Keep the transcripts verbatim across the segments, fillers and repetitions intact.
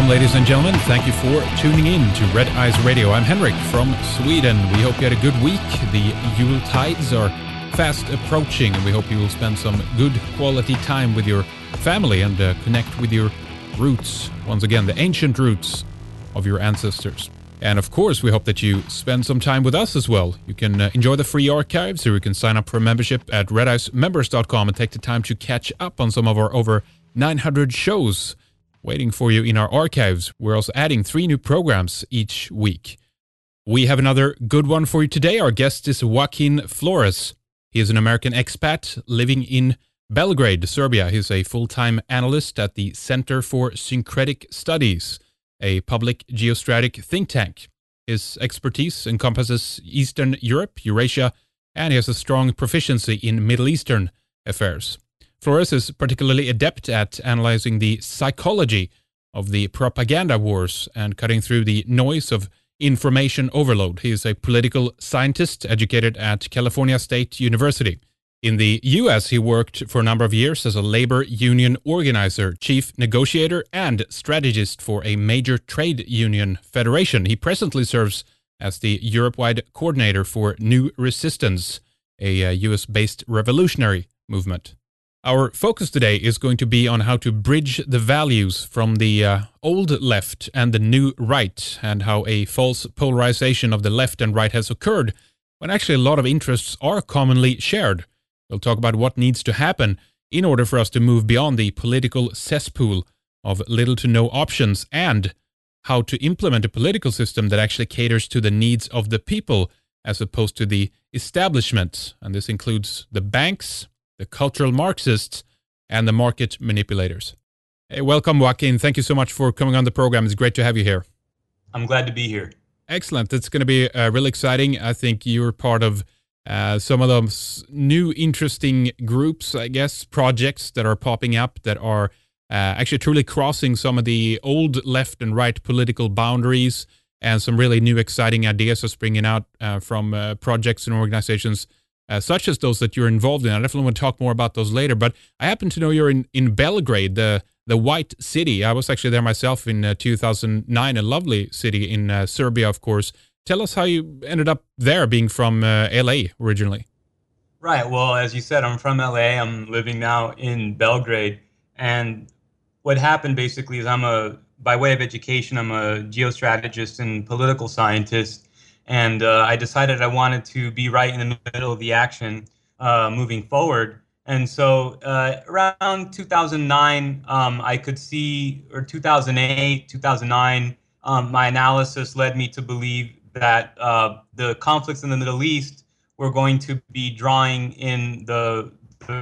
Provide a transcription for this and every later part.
Welcome, ladies and gentlemen. Thank you for tuning in to Red Eyes Radio. I'm Henrik from Sweden. We hope you had a good week. The Yule tides are fast approaching, and we hope you will spend some good quality time with your family and uh, connect with your roots. Once again, the ancient roots of your ancestors. And of course, we hope that you spend some time with us as well. You can uh, enjoy the free archives, or you can sign up for a membership at red eyes members dot com and take the time to catch up on some of our over nine hundred shows waiting for you in our archives. We're also adding three new programs each week. We have another good one for you today. Our guest is Joaquin Flores. He is an American expat living in Belgrade, Serbia. He's a full-time analyst at the Center for Syncretic Studies, a public geostrategic think tank. His expertise encompasses Eastern Europe, Eurasia, and he has a strong proficiency in Middle Eastern affairs. Flores is particularly adept at analyzing the psychology of the propaganda wars and cutting through the noise of information overload. He is a political scientist educated at California State University. In the U S, he worked for a number of years as a labor union organizer, chief negotiator, and strategist for a major trade union federation. He presently serves as the Europe-wide coordinator for New Resistance, a U S-based revolutionary movement. Our focus today is going to be on how to bridge the values from the uh, old left and the new right, and how a false polarization of the left and right has occurred when actually a lot of interests are commonly shared. We'll talk about what needs to happen in order for us to move beyond the political cesspool of little to no options, and how to implement a political system that actually caters to the needs of the people as opposed to the establishment. And this includes the banks, the cultural Marxists, and the market manipulators. Hey, welcome, Joaquin. Thank you so much for coming on the program. It's great to have you here. I'm glad to be here. Excellent. It's going to be uh, really exciting. I think you're part of uh, some of those new interesting groups, I guess, projects that are popping up that are uh, actually truly crossing some of the old left and right political boundaries, and some really new exciting ideas are springing out uh, from uh, projects and organizations Uh, such as those that you're involved in. I definitely want to talk more about those later, but I happen to know you're in, in Belgrade, the the White City. I was actually there myself in uh, two thousand nine, a lovely city in uh, Serbia, of course. Tell us how you ended up there, being from uh, L A originally. Right, well, as you said, I'm from L A. I'm living now in Belgrade, and what happened basically is I'm a, by way of education, I'm a geostrategist and political scientist. And uh, I decided I wanted to be right in the middle of the action uh, moving forward. And so uh, around two thousand nine, um, I could see, or two thousand eight, two thousand nine, um, my analysis led me to believe that uh, the conflicts in the Middle East were going to be drawing in the, the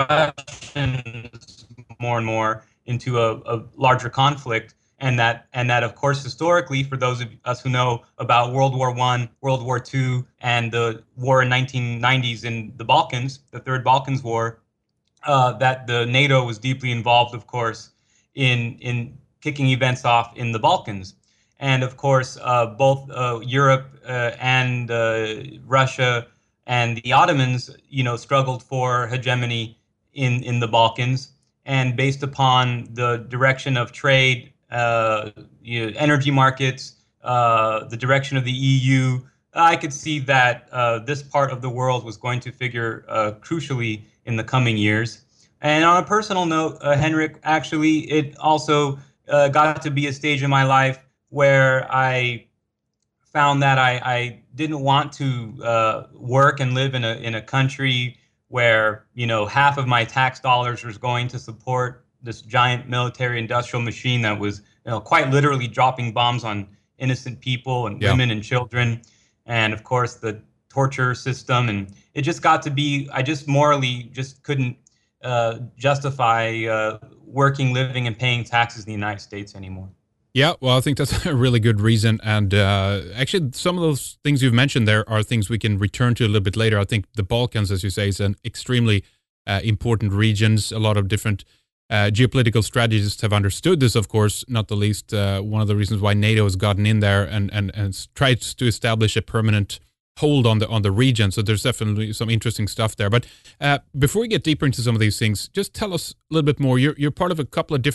Russians more and more into a, a larger conflict. And that, and that, of course, historically, for those of us who know about World War One, World War Two, and the war in nineteen nineties in the Balkans, the Third Balkans War, uh, that the NATO was deeply involved, of course, in in kicking events off in the Balkans. And of course, uh, both uh, Europe uh, and uh, Russia and the Ottomans, you know, struggled for hegemony in in the Balkans. And based upon the direction of trade, Uh, you know, energy markets, uh, the direction of the E U, I could see that uh, this part of the world was going to figure uh, crucially in the coming years. And on a personal note, uh, Henrik, actually, it also uh, got to be a stage in my life where I found that I, I didn't want to uh, work and live in a in a country where, you know, half of my tax dollars was going to support this giant military industrial machine that was, you know, quite literally dropping bombs on innocent people and yeah. women and children. And of course, the torture system. And it just got to be, I just morally just couldn't uh, justify uh, working, living, and paying taxes in the United States anymore. Yeah, well, I think that's a really good reason. And uh, actually, some of those things you've mentioned there are things we can return to a little bit later. I think the Balkans, as you say, is an extremely uh, important regions. A lot of different Uh, geopolitical strategists have understood this, of course, not the least uh, one of the reasons why NATO has gotten in there and, and, and tried to establish a permanent hold on the on the region. So there's definitely some interesting stuff there. But uh, before we get deeper into some of these things, just tell us a little bit more. You're, you're part of a couple of different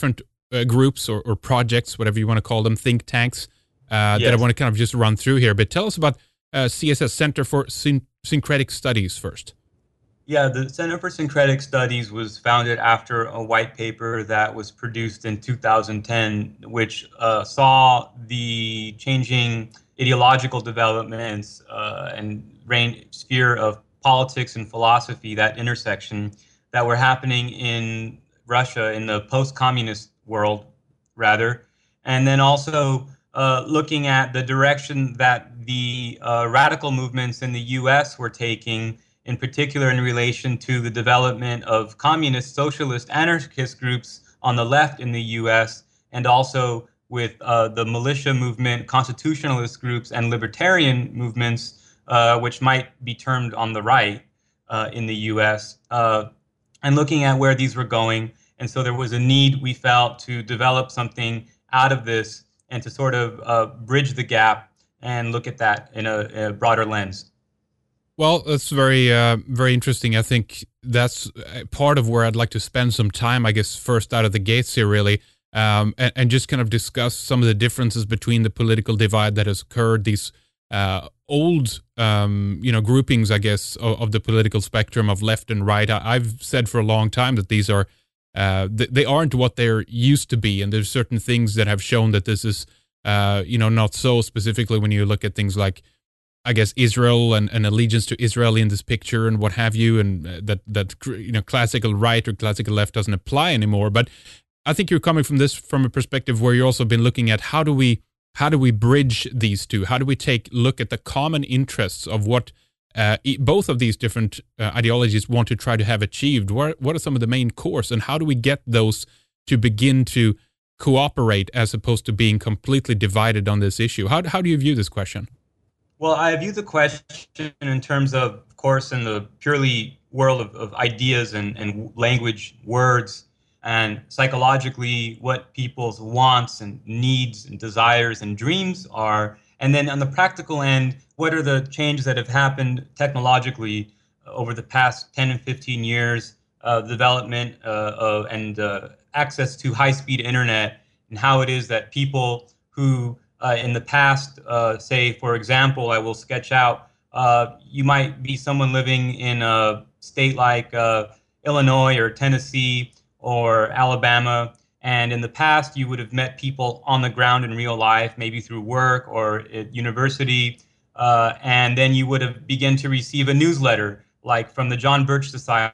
uh, groups or, or projects, whatever you want to call them, think tanks, uh, Yes. that I want to kind of just run through here. But tell us about uh, C S S, Center for Syn- Syncretic Studies, first. Yeah, the Center for Syncretic Studies was founded after a white paper that was produced in two thousand ten, which uh, saw the changing ideological developments uh, and range, sphere of politics and philosophy, that intersection, that were happening in Russia, in the post-communist world, rather. And then also uh, looking at the direction that the uh, radical movements in the U S were taking, in particular in relation to the development of communist, socialist, anarchist groups on the left in the U S, and also with uh, the militia movement, constitutionalist groups, and libertarian movements, uh, which might be termed on the right uh, in the U S, uh, and looking at where these were going. And so there was a need, we felt, to develop something out of this and to sort of uh, bridge the gap and look at that in a, in a broader lens. Well, that's very, uh, very interesting. I think that's part of where I'd like to spend some time, I guess, first out of the gates here, really, um, and, and just kind of discuss some of the differences between the political divide that has occurred, these uh, old, um, you know, groupings, I guess, of, of the political spectrum of left and right. I, I've said for a long time that these are, uh, th- they aren't what they're used to be, and there's certain things that have shown that this is, uh, you know, not so. Specifically when you look at things like, I guess, Israel and, and allegiance to Israel in this picture and what have you, and that that you know classical right or classical left doesn't apply anymore. But I think you're coming from this from a perspective where you've also been looking at how do we how do we bridge these two? How do we take look at the common interests of what uh, both of these different uh, ideologies want to try to have achieved? What what are some of the main cores, and how do we get those to begin to cooperate as opposed to being completely divided on this issue? How how do you view this question? Well, I view the question in terms of, of course, in the purely world of, of ideas and, and language, words, and psychologically what people's wants and needs and desires and dreams are. And then on the practical end, what are the changes that have happened technologically over the past ten and fifteen years, uh, development uh, uh, and uh, access to high-speed internet, and how it is that people who Uh, in the past, uh, say, for example, I will sketch out, uh, you might be someone living in a state like uh, Illinois or Tennessee or Alabama, and in the past you would have met people on the ground in real life, maybe through work or at university, uh, and then you would have begun to receive a newsletter, like from the John Birch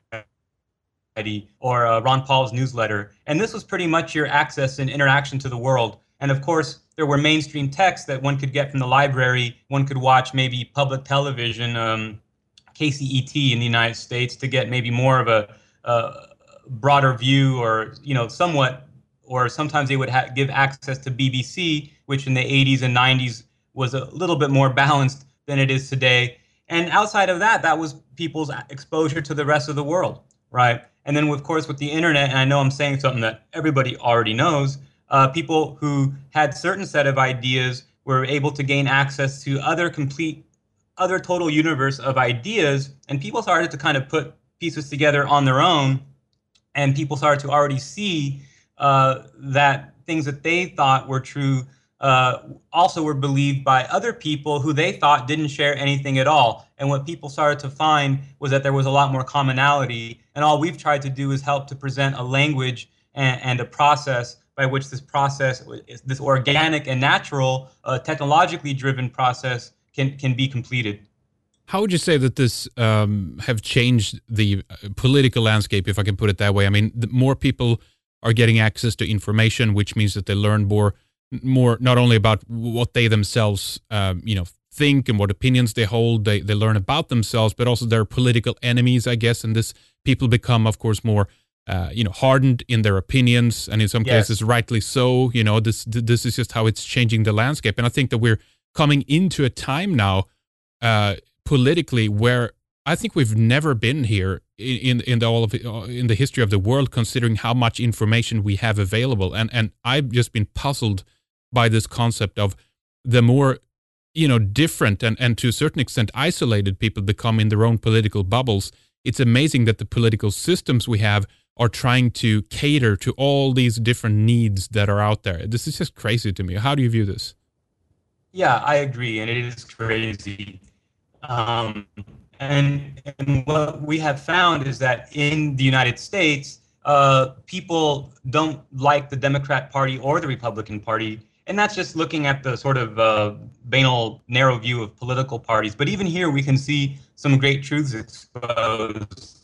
Society or uh, Ron Paul's newsletter, and this was pretty much your access and interaction to the world. And of course, there were mainstream texts that one could get from the library. One could watch maybe public television, um, K C E T in the United States, to get maybe more of a, a broader view, or you know, somewhat. Or sometimes they would ha- give access to B B C, which in the eighties and nineties was a little bit more balanced than it is today. And outside of that, that was people's exposure to the rest of the world, right? And then, of course, with the internet, and I know I'm saying something that everybody already knows. Uh, people who had certain set of ideas were able to gain access to other complete, other total universe of ideas, and people started to kind of put pieces together on their own, and people started to already see uh, that things that they thought were true uh, also were believed by other people who they thought didn't share anything at all. And what people started to find was that there was a lot more commonality, and all we've tried to do is help to present a language and, and a process by which this process, this organic and natural, uh, technologically driven process can, can be completed. How would you say that this um, have changed the political landscape, if I can put it that way? I mean, the more people are getting access to information, which means that they learn more, more not only about what they themselves, um, you know, think and what opinions they hold, they, they learn about themselves, but also their political enemies, I guess, and this people become, of course, more Uh, you know, hardened in their opinions, and in some Yes. cases, rightly so. You know, this this is just how it's changing the landscape, and I think that we're coming into a time now, uh, politically, where I think we've never been here in in, in the all of it, in the history of the world, considering how much information we have available, and and I've just been puzzled by this concept of the more, you know, different and and to a certain extent isolated people become in their own political bubbles. It's amazing that the political systems we have are trying to cater to all these different needs that are out there. This is just crazy to me. How do you view this? Yeah, I agree, and it is crazy. Um, and, and what we have found is that in the United States, uh, people don't like the Democrat Party or the Republican Party. And that's just looking at the sort of uh, banal, narrow view of political parties. But even here, we can see some great truths exposed.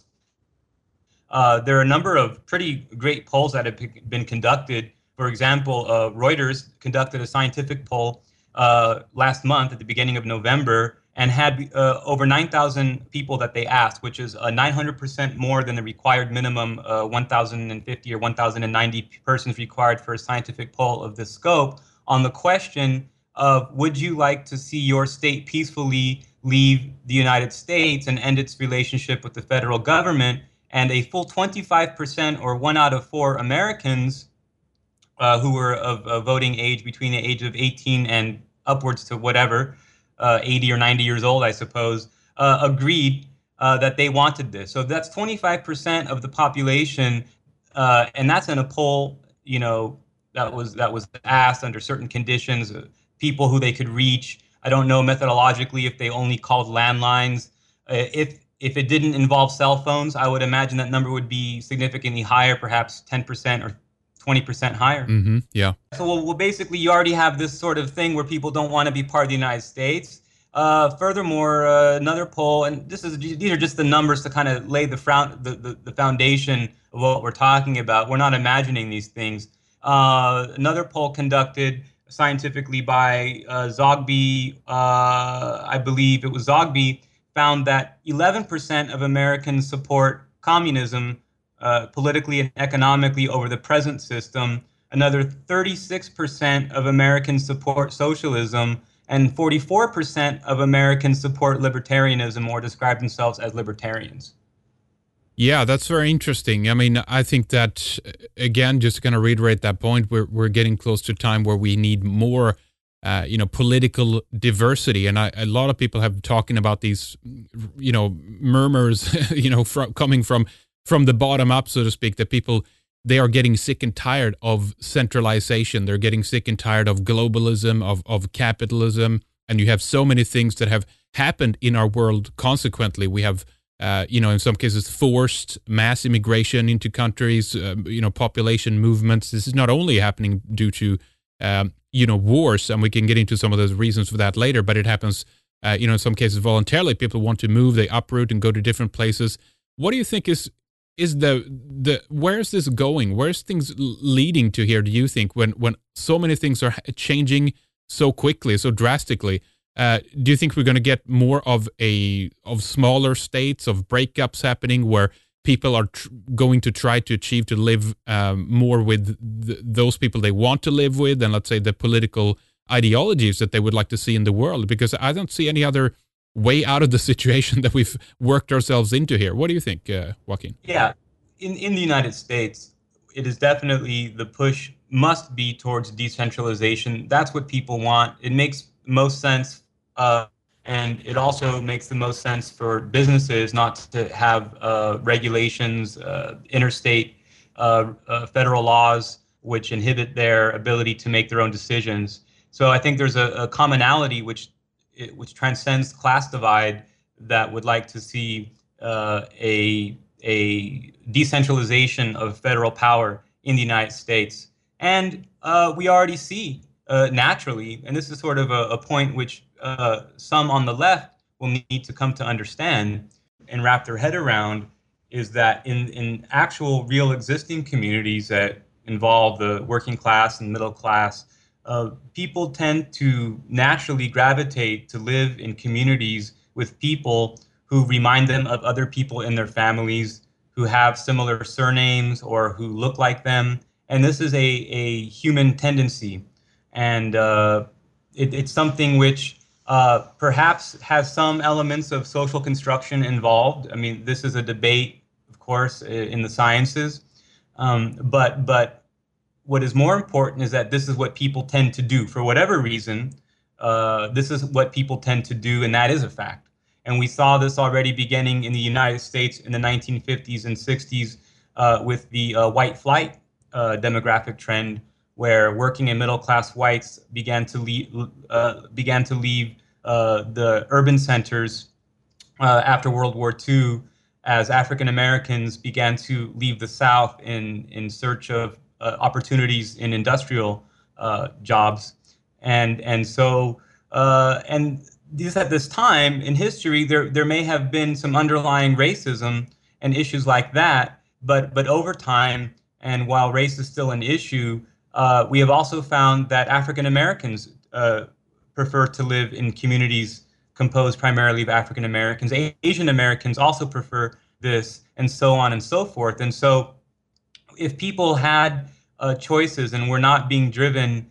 Uh, there are a number of pretty great polls that have been conducted. For example, uh, Reuters conducted a scientific poll uh, last month at the beginning of November and had uh, over nine thousand people that they asked, which is uh, nine hundred percent more than the required minimum uh, one thousand fifty or one thousand ninety persons required for a scientific poll of this scope, on the question of would you like to see your state peacefully leave the United States and end its relationship with the federal government. And a full twenty-five percent, or one out of four Americans uh, who were of, of voting age between the age of eighteen and upwards to whatever, uh, eighty or ninety years old, I suppose, uh, agreed uh, that they wanted this. So that's twenty-five percent of the population, uh, and that's in a poll, you know, that was that was asked under certain conditions, uh, people who they could reach. I don't know methodologically if they only called landlines. Uh, if If it didn't involve cell phones, I would imagine that number would be significantly higher, perhaps ten percent or twenty percent higher. Mm-hmm. Yeah. So well, well, basically, you already have this sort of thing where people don't want to be part of the United States. Uh, furthermore, uh, another poll, and this is these are just the numbers to kind of lay the, front, the, the, the foundation of what we're talking about. We're not imagining these things. Uh, another poll conducted scientifically by uh, Zogby, uh, I believe it was Zogby, found that eleven percent of Americans support communism uh, politically and economically over the present system. Another thirty-six percent of Americans support socialism, and forty-four percent of Americans support libertarianism or describe themselves as libertarians. Yeah, that's very interesting. I mean, I think that, again, just going to reiterate that point, we're, we're getting close to a time where we need more Uh, you know, political diversity. And I, a lot of people have talking about these, you know, murmurs, you know, from, coming from from the bottom up, so to speak, that people, they are getting sick and tired of centralization. They're getting sick and tired of globalism, of, of capitalism. And you have so many things that have happened in our world consequently. We have, uh, you know, in some cases, forced mass immigration into countries, uh, you know, population movements. This is not only happening due to Um, you know, wars, and we can get into some of those reasons for that later, but it happens, uh, you know, in some cases voluntarily. People want to move, they uproot and go to different places. What do you think is, is the, the, where's this going? Where's things leading to here, do you think, when, when so many things are changing so quickly, so drastically? Uh, do you think we're going to get more of a, of smaller states, of breakups happening where people are tr- going to try to achieve to live um, more with th- those people they want to live with, and let's say the political ideologies that they would like to see in the world? Because I don't see any other way out of the situation that we've worked ourselves into here. What do you think, uh, Joaquin? Yeah, in, in the United States, it is definitely the push must be towards decentralization. That's what people want. It makes most sense. Uh, And it also makes the most sense for businesses not to have uh, regulations, uh, interstate uh, uh, federal laws, which inhibit their ability to make their own decisions. So I think there's a, a commonality which it, which transcends class divide that would like to see uh, a a decentralization of federal power in the United States. And uh, we already see uh, naturally, and this is sort of a, a point which Uh, some on the left will need to come to understand and wrap their head around, is that in, in actual real existing communities that involve the working class and middle class, uh, people tend to naturally gravitate to live in communities with people who remind them of other people in their families, who have similar surnames or who look like them. And this is a, a human tendency. And uh, it, it's something which Uh, perhaps has some elements of social construction involved. I mean, this is a debate, of course, in the sciences. Um, but but what is more important is that this is what people tend to do. For whatever reason, uh, this is what people tend to do, and that is a fact. And we saw this already beginning in the United States in the nineteen fifties and sixties uh, with the uh, white flight uh, demographic trend, where working and middle class whites began to leave uh, began to leave uh, the urban centers uh, after World War Two, as African Americans began to leave the South in in search of uh, opportunities in industrial uh, jobs, and and so uh, and these at this time in history, there there may have been some underlying racism and issues like that, but but over time, and while race is still an issue, uh, we have also found that African Americans uh, prefer to live in communities composed primarily of African Americans. Asian Americans also prefer this, and so on and so forth. And so if people had uh, choices and were not being driven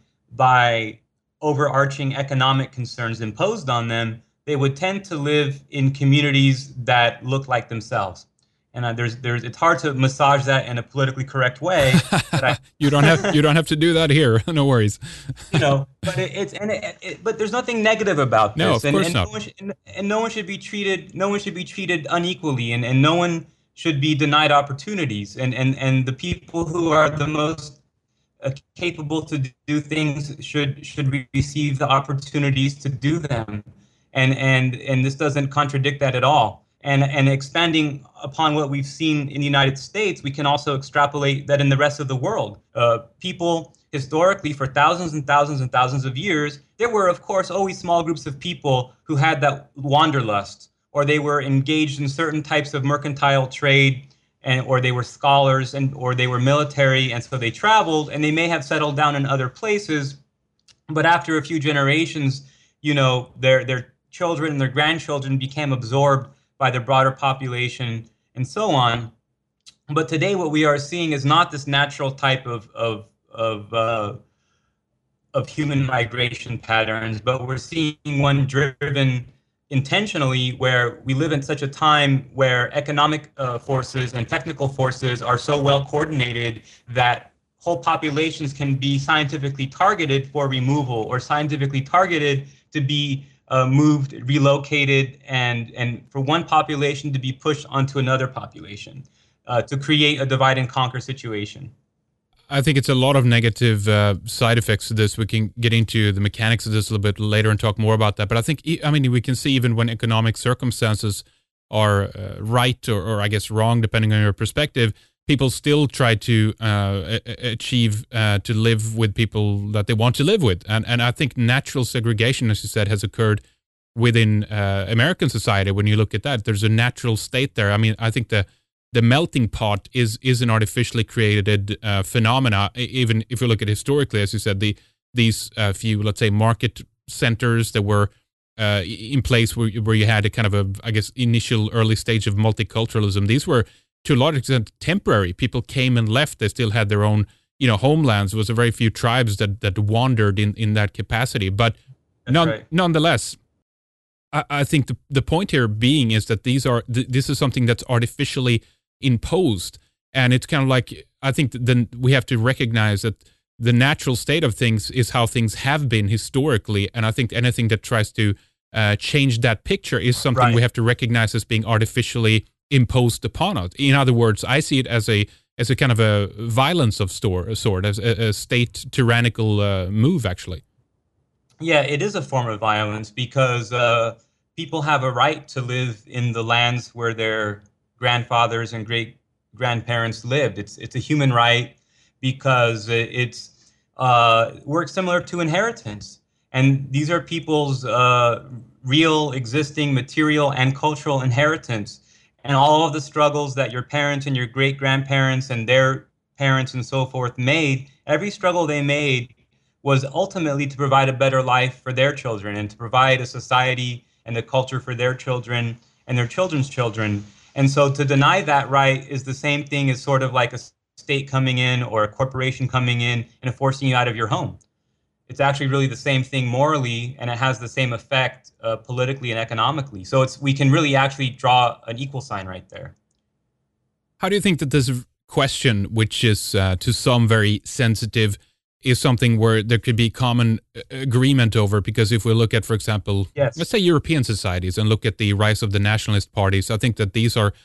by overarching economic concerns imposed on them, they would tend to live in communities that look like themselves. And uh, there's, there's, it's hard to massage that in a politically correct way. But I, you don't have, you don't have to do that here. No worries. You know, but it, it's, and it, it, but there's nothing negative about this. No, of and, course and not. No one should, and, and no one should be treated, no one should be treated unequally, and, and no one should be denied opportunities. And, and, and the people who are the most Uh, capable to do things should should receive the opportunities to do them, and and and this doesn't contradict that at all. And and expanding upon what we've seen in the United States, we can also extrapolate that in the rest of the world. Uh, people historically, for thousands and thousands and thousands of years, there were of course always small groups of people who had that wanderlust, or they were engaged in certain types of mercantile trade, and or they were scholars, and or they were military, and so they traveled, and they may have settled down in other places, but after a few generations, you know, their their children and their grandchildren became absorbed by the broader population, and so on. But today, what we are seeing is not this natural type of of of uh, of human migration patterns, but we're seeing one driven intentionally, where we live in such a time where economic uh, forces and technical forces are so well coordinated that whole populations can be scientifically targeted for removal, or scientifically targeted to be uh, moved, relocated, and, and for one population to be pushed onto another population uh, to create a divide and conquer situation. I think it's a lot of negative uh, side effects to this. We can get into the mechanics of this a little bit later and talk more about that. But I think, I mean, we can see even when economic circumstances are uh, right or, or I guess wrong, depending on your perspective, people still try to uh, achieve, uh, to live with people that they want to live with. And and I think natural segregation, as you said, has occurred within uh, American society. When you look at that, there's a natural state there. I mean, I think the The melting pot is is an artificially created uh, phenomena. Even if you look at historically, as you said, the these uh, few, let's say, market centers that were uh, in place where where you had a kind of a, I guess, initial early stage of multiculturalism. These were to a large extent temporary. People came and left. They still had their own, you know, homelands. There was a very few tribes that that wandered in in that capacity. But none, right. nonetheless. I, I think the the point here being is that these are th- this is something that's artificially imposed, and it's kind of like, I think then we have to recognize that the natural state of things is how things have been historically, and I think anything that tries to uh, change that picture is something right. we have to recognize as being artificially imposed upon us. In other words, I see it as a as a kind of a violence of store, a sort, as a, a state tyrannical uh, move, actually. Yeah, it is a form of violence, because uh, people have a right to live in the lands where their grandfathers and great grandparents lived. It's it's a human right, because it's uh, works similar to inheritance, and these are people's uh, real existing material and cultural inheritance, and all of the struggles that your parents and your great grandparents and their parents and so forth made. Every struggle they made was ultimately to provide a better life for their children, and to provide a society and a culture for their children and their children's children. And so to deny that right is the same thing as sort of like a state coming in or a corporation coming in and forcing you out of your home. It's actually really the same thing morally, and it has the same effect uh, politically and economically. So it's we can really actually draw an equal sign right there. How do you think that this question, which is uh, to some very sensitive, is something where there could be common agreement over? Because if we look at, for example, yes. let's say European societies and look at the rise of the nationalist parties, I think that these are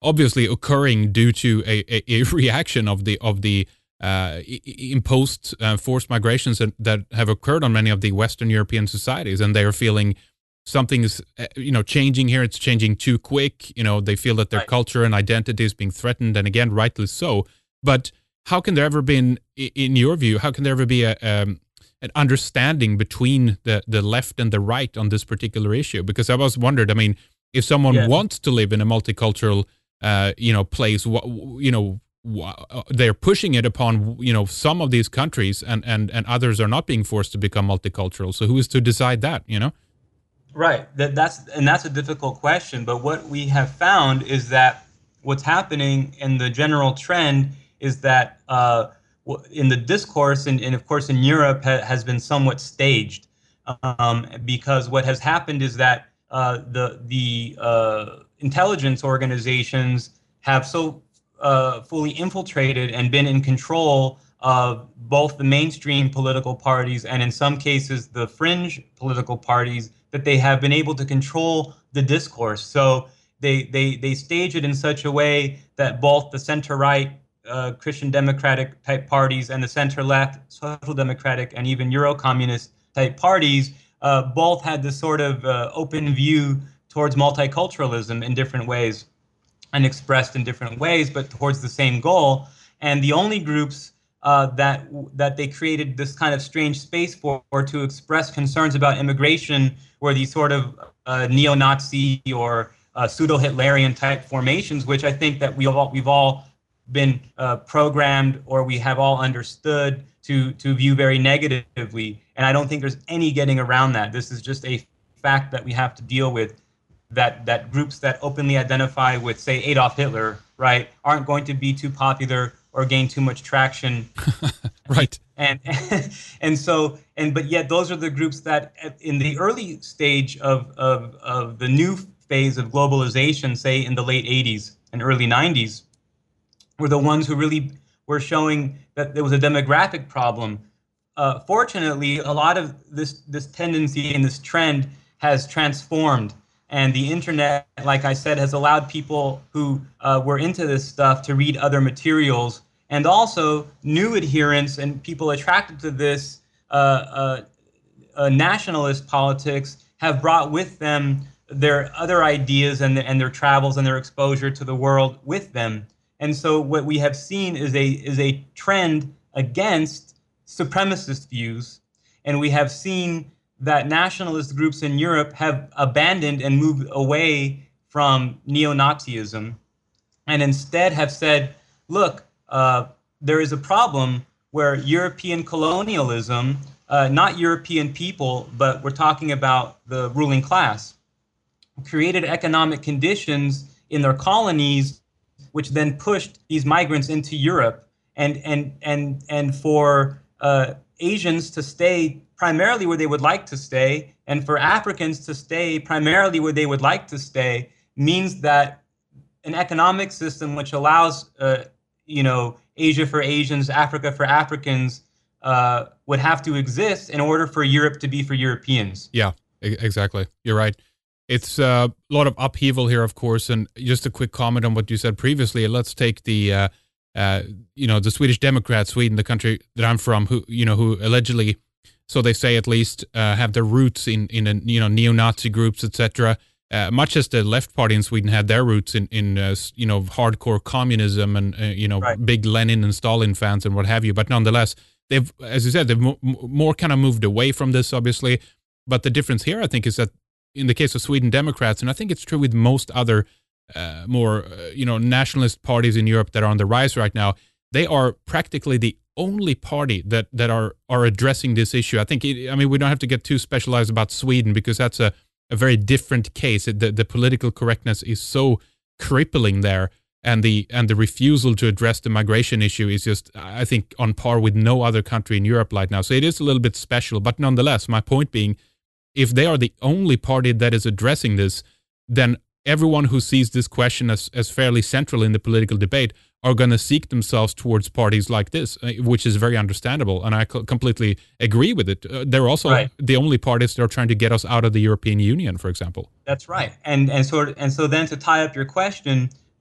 obviously occurring due to a, a, a reaction of the of the uh, imposed uh, forced migrations that, that have occurred on many of the Western European societies, and they are feeling something is you know changing here. It's changing too quick. You know, they feel that their right. culture and identity is being threatened, and again, rightly so. But how can there ever be, in your view, how can there ever be a um, an understanding between the, the left and the right on this particular issue? Because I was wondered, I mean, if someone yeah. wants to live in a multicultural, uh, you know, place, you know, they're pushing it upon, you know, some of these countries, and, and, and others are not being forced to become multicultural. So who is to decide that, you know? Right. That, that's, and that's a difficult question. But what we have found is that what's happening in the general trend is that uh, in the discourse, and, and of course in Europe, ha- has been somewhat staged, um, because what has happened is that uh, the the uh, intelligence organizations have so uh, fully infiltrated and been in control of both the mainstream political parties and in some cases the fringe political parties that they have been able to control the discourse. So they they they stage it in such a way that both the center-right Uh, Christian democratic type parties and the center-left social democratic and even Euro-communist type parties uh, both had this sort of uh, open view towards multiculturalism in different ways and expressed in different ways, but towards the same goal. And the only groups uh, that that they created this kind of strange space for or to express concerns about immigration were these sort of uh, neo-Nazi or uh, pseudo-Hitlerian type formations, which I think that we all, we've all been uh, programmed, or we have all understood to to view very negatively. And I don't think there's any getting around that. This is just a fact that we have to deal with, that that groups that openly identify with, say, Adolf Hitler, right, aren't going to be too popular or gain too much traction. Right. And and so and but yet those are the groups that in the early stage of of of the new phase of globalization, say in the late eighties and early nineties, were the ones who really were showing that there was a demographic problem. Uh, fortunately, a lot of this this tendency and this trend has transformed, and the internet, like I said, has allowed people who uh, were into this stuff to read other materials, and also new adherents and people attracted to this uh, uh, uh, nationalist politics have brought with them their other ideas and, and their travels and their exposure to the world with them. And so what we have seen is a is a trend against supremacist views, and we have seen that nationalist groups in Europe have abandoned and moved away from neo-Nazism, and instead have said, look, uh, there is a problem where European colonialism, uh, not European people, but we're talking about the ruling class, created economic conditions in their colonies which then pushed these migrants into Europe, and and and and for uh, Asians to stay primarily where they would like to stay, and for Africans to stay primarily where they would like to stay, means that an economic system which allows, uh, you know, Asia for Asians, Africa for Africans, uh, would have to exist in order for Europe to be for Europeans. Yeah, exactly. You're right. It's uh, a lot of upheaval here, of course, and just a quick comment on what you said previously. Let's take the, uh, uh, you know, the Swedish Democrats, Sweden, the country that I'm from, who, you know, who allegedly, so they say at least, uh, have their roots in, in a, you know, neo-Nazi groups, et cetera. Uh, much as the left party in Sweden had their roots in, in uh, you know, hardcore communism and, uh, you know, right. big Lenin and Stalin fans and what have you. But nonetheless, they've, as you said, they've mo- more kind of moved away from this, obviously. But the difference here, I think, is that in the case of Sweden Democrats, and I think it's true with most other uh, more, uh, you know, nationalist parties in Europe that are on the rise right now, they are practically the only party that, that are, are addressing this issue. I think, it, I mean, we don't have to get too specialized about Sweden because that's a, a very different case. The, the political correctness is so crippling there, and the and the refusal to address the migration issue is just, I think, on par with no other country in Europe right now. So it is a little bit special, but nonetheless, my point being, if they are the only party that is addressing this, then everyone who sees this question as, as fairly central in the political debate are going to seek themselves towards parties like this, which is very understandable. And I co- completely agree with it. Uh, they're also right. the only parties that are trying to get us out of the European Union, for example. That's right. And and so and so then to tie up your question,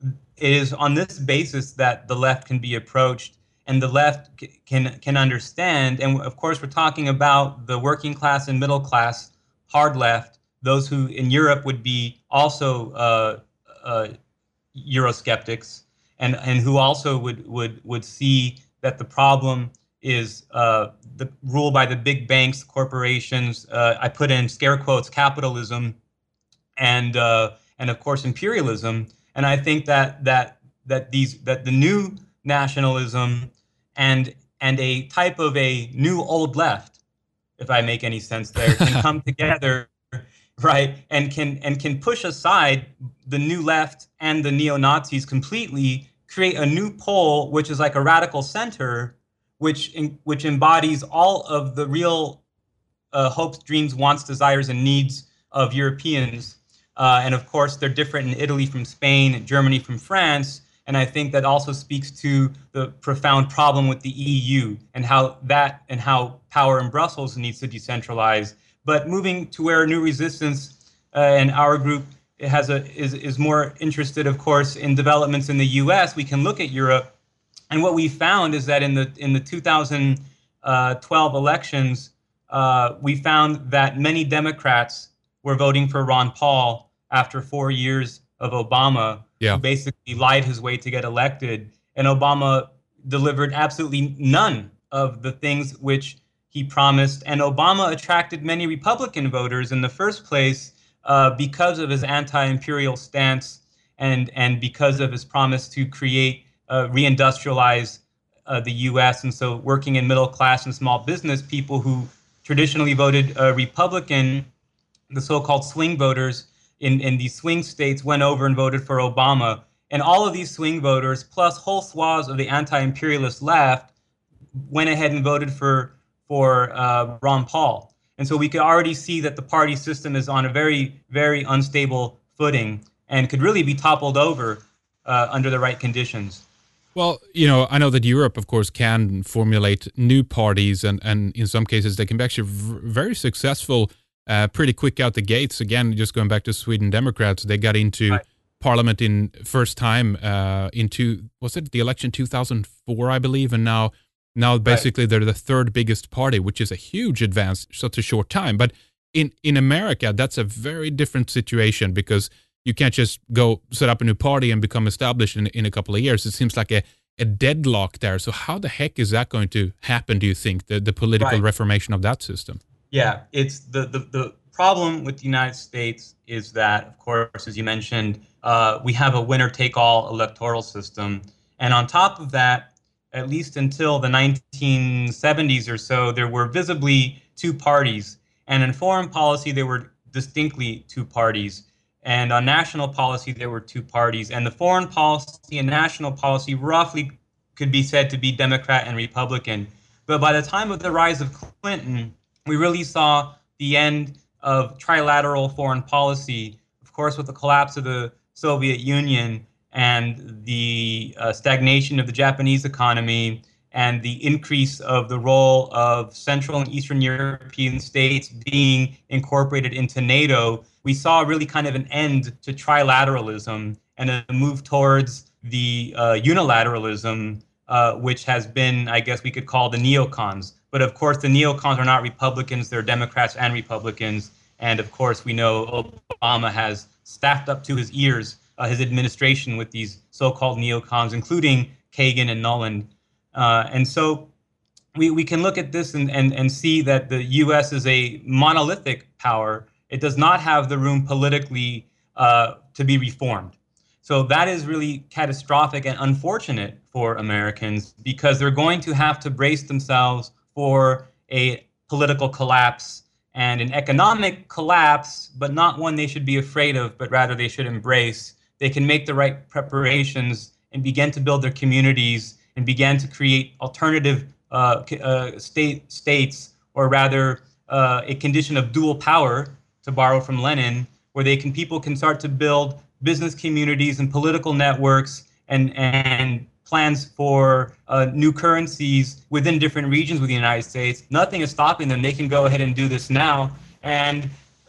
it is on this basis that the left can be approached, and the left c- can can understand. And of course, we're talking about the working class and middle class, hard left, those who in Europe would be also uh, uh, Eurosceptics, and and who also would would would see that the problem is uh, the rule by the big banks, corporations. Uh, I put in scare quotes, capitalism, and uh, and of course imperialism. And I think that that that these that the new nationalism and and a type of a new old left, if I make any sense there, can come together, right, and can and can push aside the new left and the neo-Nazis completely, create a new pole, which is like a radical center, which in, which embodies all of the real uh, hopes, dreams, wants, desires, and needs of Europeans. Uh, and of course, they're different in Italy from Spain, Germany from France. And I think that also speaks to the profound problem with the E U and how that and how power in Brussels needs to decentralize. But moving to where New Resistance uh, and our group has a is is more interested, of course, in developments in the U S, we can look at Europe. And what we found is that in the in the two thousand twelve elections, uh, we found that many Democrats were voting for Ron Paul after four years of Obama, yeah. who basically lied his way to get elected. And Obama delivered absolutely none of the things which he promised. And Obama attracted many Republican voters in the first place uh, because of his anti-imperial stance and, and because of his promise to create, uh, reindustrialize uh, the U S. And so working in middle class and small business, people who traditionally voted uh, Republican, the so-called swing voters in, in these swing states, went over and voted for Obama. And all of these swing voters, plus whole swaths of the anti-imperialist left, went ahead and voted for, for uh, Ron Paul. And so we could already see that the party system is on a very, very unstable footing and could really be toppled over uh, under the right conditions. Well, you know, I know that Europe, of course, can formulate new parties, and, and in some cases they can be actually v- very successful uh, pretty quick out the gates. Again, just going back to Sweden Democrats, they got into right. Parliament in first time uh, into, was it the election two thousand four, I believe, and now now basically right. they're the third biggest party, which is a huge advance such a short time. But in, in America, that's a very different situation because you can't just go set up a new party and become established in, in a couple of years. It seems like a, a deadlock there. So how the heck is that going to happen, do you think, the, the political right. reformation of that system? Yeah, it's the, the, the problem with the United States is that, of course, as you mentioned, uh, we have a winner-take-all electoral system. And on top of that, at least until the nineteen seventies or so, there were visibly two parties. And in foreign policy, there were distinctly two parties. And on national policy, there were two parties. And the foreign policy and national policy roughly could be said to be Democrat and Republican. But by the time of the rise of Clinton, we really saw the end of trilateral foreign policy. Of course, with the collapse of the Soviet Union and the uh, stagnation of the Japanese economy and the increase of the role of Central and Eastern European states being incorporated into NATO, we saw really kind of an end to trilateralism and a move towards the uh, unilateralism, uh, which has been, I guess we could call the neocons. But of course, the neocons are not Republicans, they're Democrats and Republicans. And of course, we know Obama has staffed up to his ears uh, his administration with these so-called neocons, including Kagan and Nuland. Uh, and so we, we can look at this and, and, and see that the U S is a monolithic power. It does not have the room politically uh, to be reformed. So that is really catastrophic and unfortunate for Americans because they're going to have to brace themselves for a political collapse and an economic collapse, but not one they should be afraid of, but rather they should embrace. They can make the right preparations and begin to build their communities and begin to create alternative uh, uh, state states, or rather uh, a condition of dual power, to borrow from Lenin, where they can people can start to build business communities and political networks and and plans for uh, new currencies within different regions with the United States. Nothing is stopping them. They can go ahead and do this now. And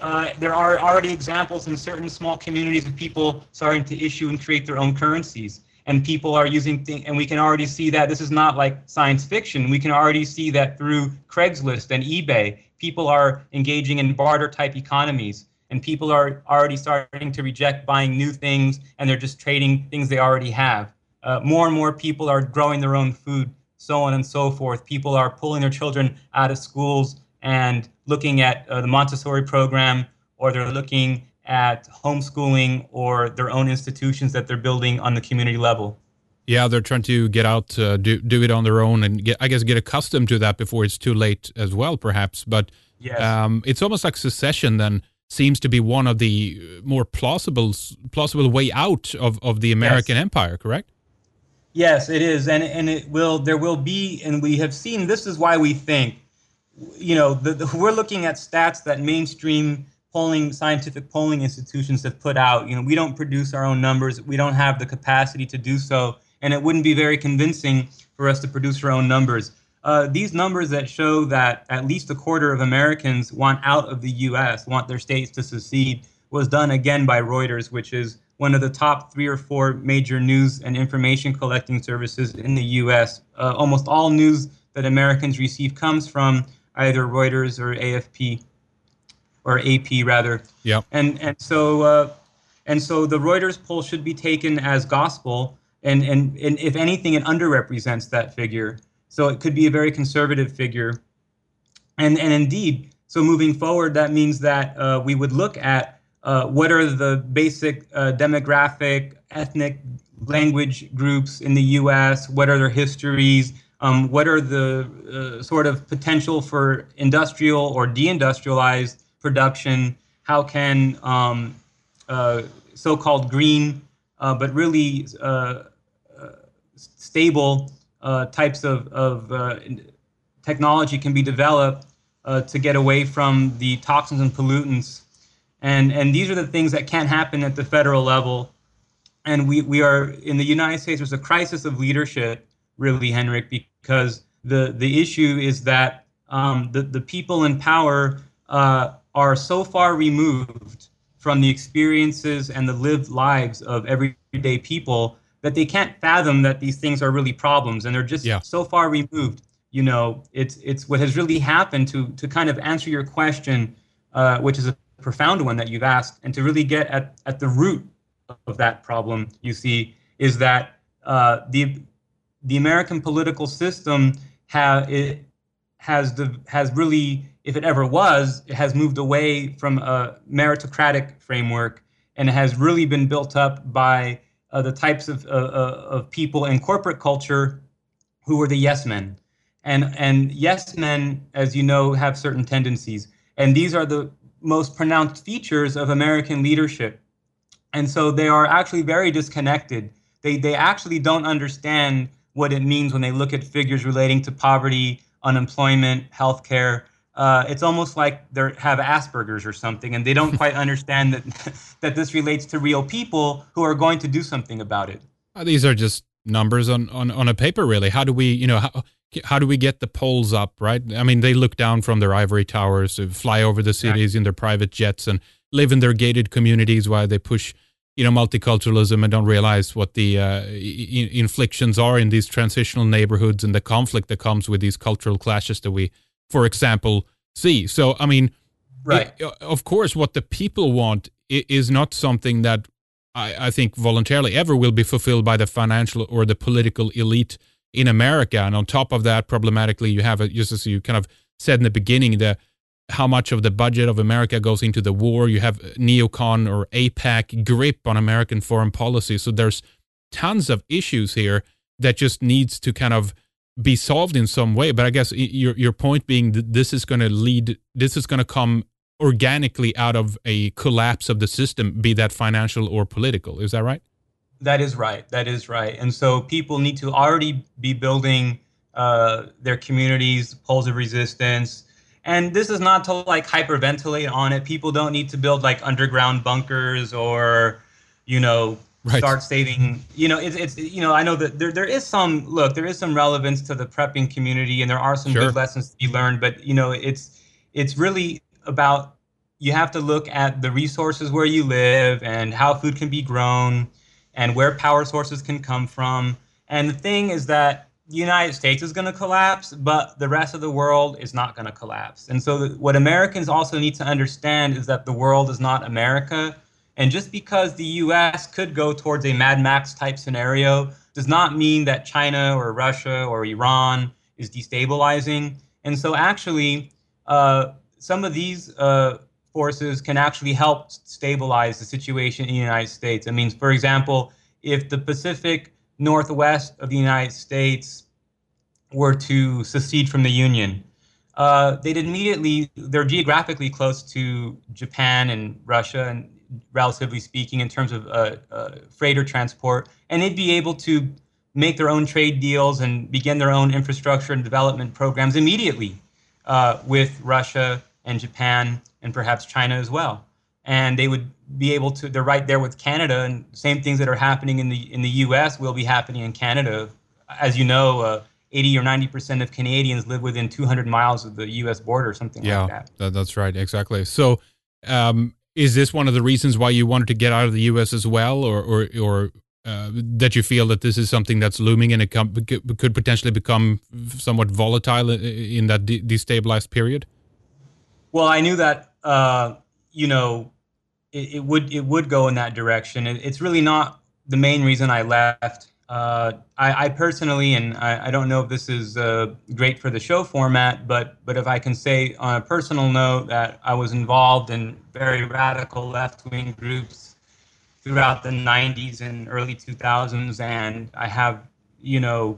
Uh, there are already examples in certain small communities of people starting to issue and create their own currencies. And people are using things, and we can already see that this is not like science fiction. We can already see that through Craigslist and eBay, people are engaging in barter type economies, and people are already starting to reject buying new things, and they're just trading things they already have. Uh, more and more people are growing their own food, so on and so forth. People are pulling their children out of schools and looking at uh, the Montessori program, or they're looking at homeschooling or their own institutions that they're building on the community level. Yeah, they're trying to get out, uh, do do it on their own, and get, I guess get accustomed to that before it's too late as well, perhaps. But yes. um, it's almost like secession then seems to be one of the more plausible plausible way out of, of the American yes. empire, correct? Yes, it is, and and it will. There will be, and we have seen. This is why we think, you know, the, the, we're looking at stats that mainstream polling, scientific polling institutions have put out. You know, we don't produce our own numbers. We don't have the capacity to do so, and it wouldn't be very convincing for us to produce our own numbers. Uh, these numbers that show that at least a quarter of Americans want out of the U S, want their states to secede, was done again by Reuters, which is one of the top three or four major news and information collecting services in the U S. Uh, almost all news that Americans receive comes from either Reuters or A F P, or A P rather. Yeah. And and so uh, and so the Reuters poll should be taken as gospel, and, and and if anything, it underrepresents that figure. So it could be a very conservative figure. And and indeed, so moving forward, that means that uh, we would look at uh, what are the basic uh, demographic, ethnic, language groups in the U S, what are their histories, um, what are the uh, sort of potential for industrial or deindustrialized production, how can um, uh, so-called green, uh, but really uh, uh, stable uh, types of, of uh, technology can be developed uh, to get away from the toxins and pollutants. And, and these are the things that can't happen at the federal level. And we, we are, in the United States, there's a crisis of leadership, really, Henrik, because the, the issue is that um, the, the people in power uh, are so far removed from the experiences and the lived lives of everyday people that they can't fathom that these things are really problems, and they're just yeah. so far removed. You know, it's it's what has really happened to to kind of answer your question, uh, which is a profound one that you've asked, and to really get at, at the root of that problem, you see, is that uh, the the American political system ha, it has the has really, if it ever was, it has moved away from a meritocratic framework, and it has really been built up by uh, the types of, uh, of people in corporate culture who were the yes men. And, and yes men, as you know, have certain tendencies. And these are the most pronounced features of American leadership. And so they are actually very disconnected. They, they actually don't understand what it means when they look at figures relating to poverty, unemployment, healthcare. Uh, it's almost like they have Asperger's or something, and they don't quite understand that that this relates to real people who are going to do something about it. These are just numbers on, on, on a paper, really. How do we, you know, how, how do we get the polls up, right? I mean, they look down from their ivory towers, fly over the cities in their private jets, and live in their gated communities while they push, you know, multiculturalism, and don't realize what the uh, I- inflictions are in these transitional neighborhoods and the conflict that comes with these cultural clashes that we, for example, see. So, I mean, right. It, of course, what the people want is not something that I, I think voluntarily ever will be fulfilled by the financial or the political elite in America. And on top of that, problematically, you have, just as you kind of said in the beginning, the how much of the budget of America goes into the war. You have neocon or AIPAC grip on American foreign policy. So there's tons of issues here that just needs to kind of be solved in some way. But I guess your your point being that this is going to lead, this is going to come organically out of a collapse of the system, be that financial or political. Is that right? That is right. That is right. And so people need to already be building uh, their communities, poles of resistance. And this is not to like hyperventilate on it. People don't need to build like underground bunkers or, you know, right. start saving. You know, it's, it's you know, I know that there there is some, look, there is some relevance to the prepping community, and there are some sure. good lessons to be learned. But, you know, it's it's really about, you have to look at the resources where you live and how food can be grown and where power sources can come from. And the thing is that the United States is going to collapse, but the rest of the world is not going to collapse. And so what Americans also need to understand is that the world is not America. And just because the U S could go towards a Mad Max type scenario does not mean that China or Russia or Iran is destabilizing. And so actually, uh, some of these uh, forces can actually help stabilize the situation in the United States. I mean, for example, if the Pacific Northwest of the United States were to secede from the Union, uh, they'd immediately, they're geographically close to Japan and Russia, and relatively speaking, in terms of uh, uh, freighter transport, and they'd be able to make their own trade deals and begin their own infrastructure and development programs immediately uh, with Russia and Japan and perhaps China as well. And they would be able to, they're right there with Canada, and same things that are happening in the in the U S will be happening in Canada. As you know, uh, eighty or ninety percent of Canadians live within two hundred miles of the U S border or something yeah, like that. that. That's right, exactly. So um, is this one of the reasons why you wanted to get out of the U S as well, or or, or uh, that you feel that this is something that's looming and it com- could potentially become somewhat volatile in that de- destabilized period? Well, I knew that, uh, you know, it, it would it would go in that direction. It, it's really not the main reason I left. Uh, I, I personally, and I, I don't know if this is uh, great for the show format, but but if I can say on a personal note that I was involved in very radical left-wing groups throughout the nineties and early two thousands, and I have, you know,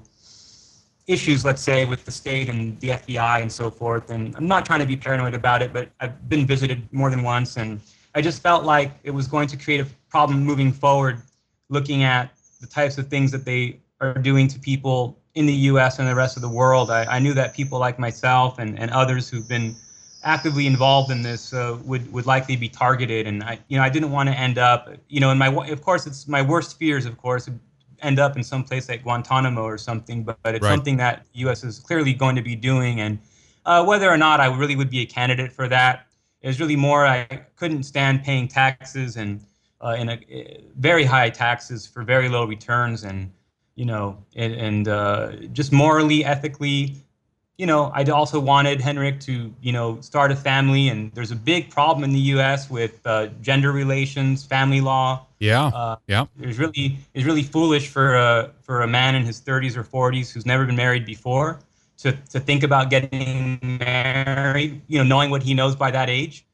issues, let's say, with the state and the F B I and so forth. And I'm not trying to be paranoid about it, but I've been visited more than once, and I just felt like it was going to create a problem moving forward, looking at the types of things that they are doing to people in the U S and the rest of the world. I, I knew that people like myself and, and others who've been actively involved in this uh, would would likely be targeted, and I you know I didn't want to end up, you know in my of course it's my worst fears, of course, end up in some place like Guantanamo or something, but, but it's right. something that the U S is clearly going to be doing, and uh, whether or not I really would be a candidate for that is really more I couldn't stand paying taxes and uh, in a, uh, very high taxes for very low returns, and you know and, and uh, just morally, ethically. You know, I also wanted Henrik to, you know, start a family, and there's a big problem in the U S with uh, gender relations, family law. Yeah, uh, yeah. It's really it's really foolish for a for a man in his thirties or forties who's never been married before to to think about getting married. You know, knowing what he knows by that age,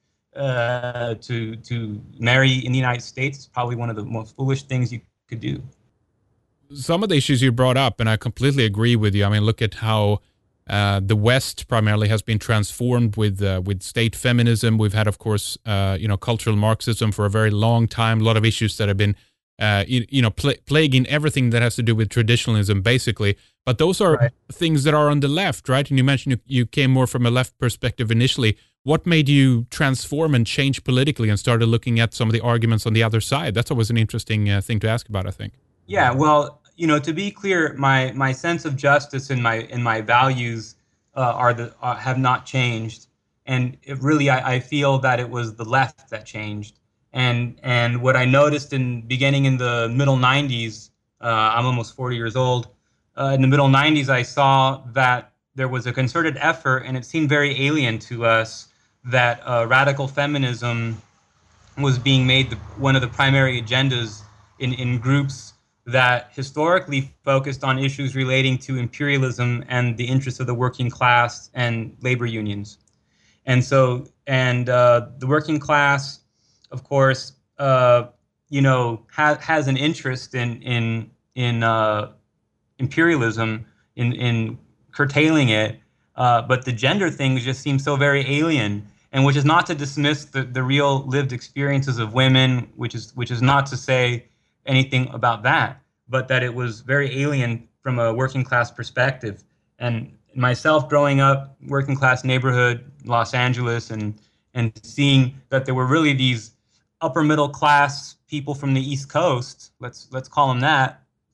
uh, to to marry in the United States is probably one of the most foolish things you could do. Some of the issues you brought up, and I completely agree with you. I mean, look at how Uh, the West primarily has been transformed with uh, with state feminism. We've had, of course, uh, you know, cultural Marxism for a very long time. A lot of issues that have been, uh, you, you know, pl- plaguing everything that has to do with traditionalism, basically. But those are Right. things that are on the left, right? And you mentioned you, you came more from a left perspective initially. What made you transform and change politically and started looking at some of the arguments on the other side? That's always an interesting uh, thing to ask about, I think. Yeah, well, you know, to be clear, my my sense of justice and my and my values uh, are the uh, have not changed, and it really I, I feel that it was the left that changed, and and what I noticed in beginning in the middle nineties, uh, I'm almost forty years old. Uh, in the middle nineties, I saw that there was a concerted effort, and it seemed very alien to us that uh, radical feminism was being made the, one of the primary agendas in in groups that historically focused on issues relating to imperialism and the interests of the working class and labor unions. And so, and uh, the working class, of course, uh, you know, ha- has an interest in in in uh, imperialism, in in curtailing it. Uh, but the gender things just seem so very alien. And which is not to dismiss the, the real lived experiences of women, which is which is not to say anything about that, but that it was very alien from a working class perspective. And myself growing up, working class neighborhood, Los Angeles, and and seeing that there were really these upper middle class people from the East Coast, let's let's call them that,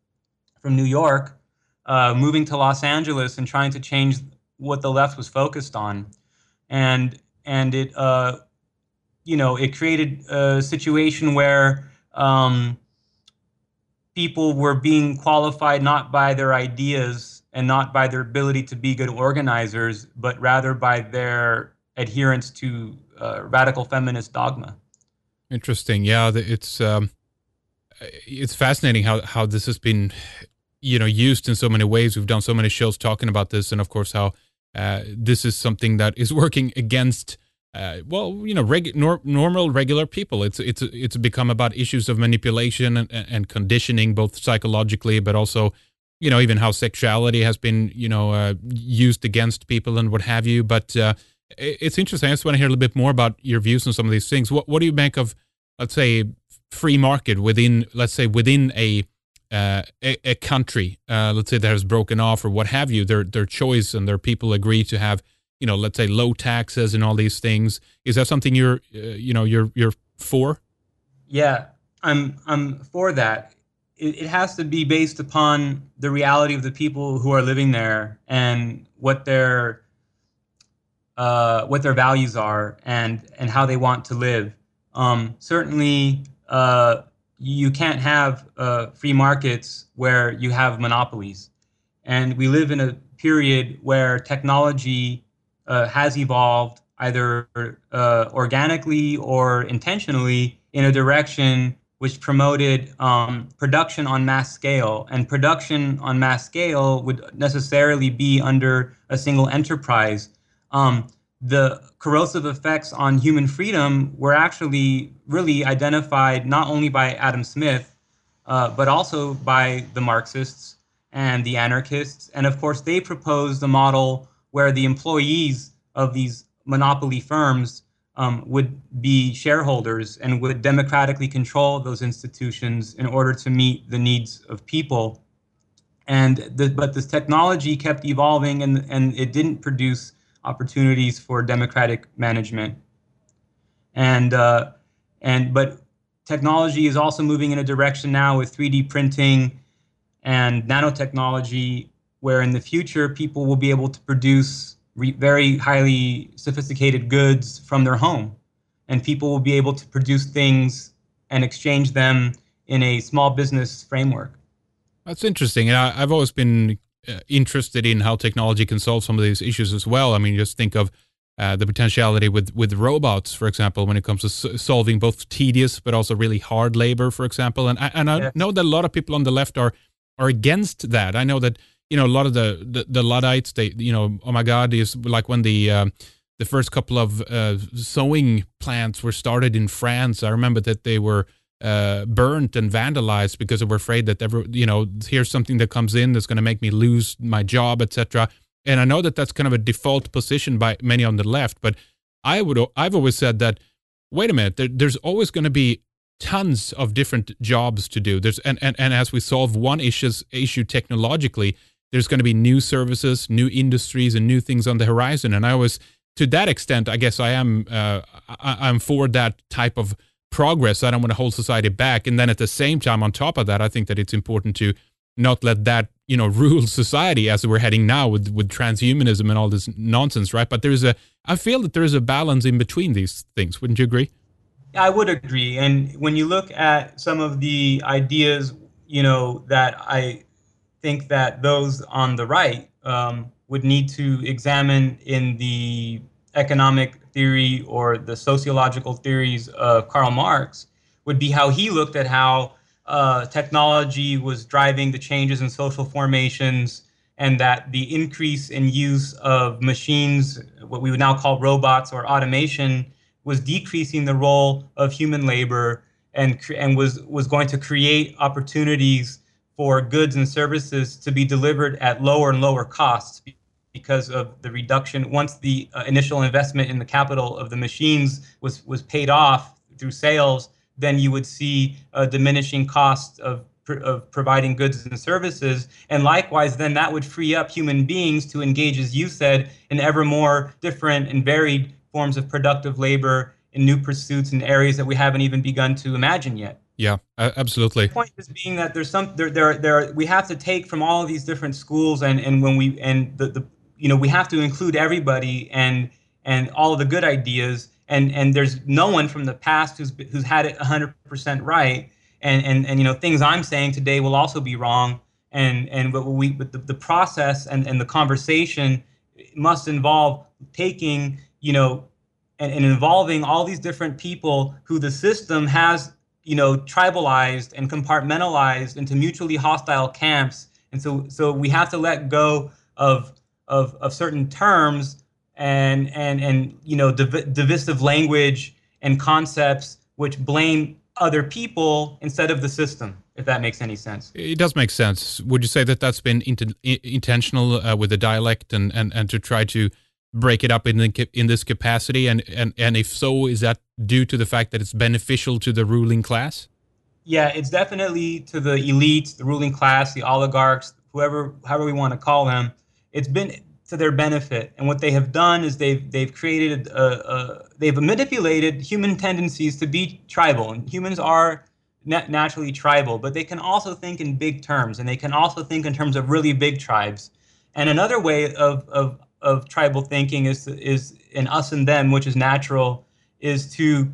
from New York, uh, moving to Los Angeles and trying to change what the left was focused on. And and it uh, you know, it created a situation where um, people were being qualified not by their ideas and not by their ability to be good organizers, but rather by their adherence to uh, radical feminist dogma. Interesting. Yeah, it's um, it's fascinating how how this has been, you know, used in so many ways. We've done so many shows talking about this, and of course how uh, this is something that is working against. Uh, well, you know, reg- nor- normal, regular people. It's it's it's become about issues of manipulation and, and conditioning, both psychologically, but also, you know, even how sexuality has been, you know, uh, used against people and what have you. But uh, it's interesting. I just want to hear a little bit more about your views on some of these things. What what do you make of, let's say, free market within, let's say, within a uh, a, a country, uh, let's say that has broken off or what have you, their their choice and their people agree to have, you know, let's say low taxes and all these things. Is that something you're, uh, you know, you're you're for? Yeah, I'm I'm for that. It, it has to be based upon the reality of the people who are living there and what their uh, what their values are and and how they want to live. Um, certainly, uh, you can't have uh, free markets where you have monopolies, and we live in a period where technology uh, has evolved either uh, organically or intentionally in a direction which promoted um, production on mass scale. And production on mass scale would necessarily be under a single enterprise. Um, the corrosive effects on human freedom were actually really identified not only by Adam Smith, uh, but also by the Marxists and the anarchists. And of course, they proposed a model where the employees of these monopoly firms um, would be shareholders and would democratically control those institutions in order to meet the needs of people. And the, but this technology kept evolving, and, and it didn't produce opportunities for democratic management. And uh, and but technology is also moving in a direction now with three D printing and nanotechnology, where in the future people will be able to produce re- very highly sophisticated goods from their home, and people will be able to produce things and exchange them in a small business framework. That's interesting. And I, I've always been uh, interested in how technology can solve some of these issues as well. I mean, just think of uh, the potentiality with, with robots, for example, when it comes to s- solving both tedious but also really hard labor, for example. And I, and I Yeah. know that a lot of people on the left are are against that. I know that, you know, a lot of the, the, the Luddites, they, you know, oh my God, is like when the um, the first couple of uh, sewing plants were started in France. I remember that they were uh, burnt and vandalized because they were afraid that, every, you know, here's something that comes in that's going to make me lose my job, et cetera. And I know that that's kind of a default position by many on the left, but I would, I've always said that, wait a minute, there, there's always going to be tons of different jobs to do. There's and, and, and as we solve one issues, issue technologically, there's going to be new services, new industries, and new things on the horizon. And I always, to that extent, I guess I am uh, I, I'm for that type of progress. I don't want to hold society back. And then at the same time, on top of that, I think that it's important to not let that, you know, rule society as we're heading now with with transhumanism and all this nonsense, right? But there's a, I feel that there is a balance in between these things. Wouldn't you agree? I would agree. And when you look at some of the ideas, you know, that I think that those on the right um, would need to examine in the economic theory or the sociological theories of Karl Marx, would be how he looked at how uh, technology was driving the changes in social formations, and that the increase in use of machines, what we would now call robots or automation, was decreasing the role of human labor and and was was going to create opportunities for goods and services to be delivered at lower and lower costs because of the reduction. Once the uh, initial investment in the capital of the machines was was paid off through sales, then you would see a diminishing cost of of providing goods and services. And likewise, then that would free up human beings to engage, as you said, in ever more different and varied forms of productive labor in new pursuits in areas that we haven't even begun to imagine yet. Yeah, uh, absolutely. The point is being that there's some there there there we have to take from all of these different schools, and and when we and the, the you know we have to include everybody and and all of the good ideas, and and there's no one from the past who's who's had it one hundred percent right, and and and you know things I'm saying today will also be wrong, and and but we but the, the process and and the conversation must involve taking you know and, and involving all these different people who the system has you know tribalized and compartmentalized into mutually hostile camps, and so so we have to let go of of of certain terms and and and you know div- divisive language and concepts which blame other people instead of the system, if that makes any sense. It does make sense. Would you say that that's been int- intentional uh, with the dialect and, and, and to try to break it up in the, in this capacity? And, and, and if so, is that due to the fact that it's beneficial to the ruling class? Yeah, it's definitely to the elites, the ruling class, the oligarchs, whoever, however we want to call them. It's been to their benefit, and what they have done is they've they've created a, a they've manipulated human tendencies to be tribal, and humans are nat- naturally tribal, but they can also think in big terms, and they can also think in terms of really big tribes. And another way of of of tribal thinking is is in us and them, which is natural, is to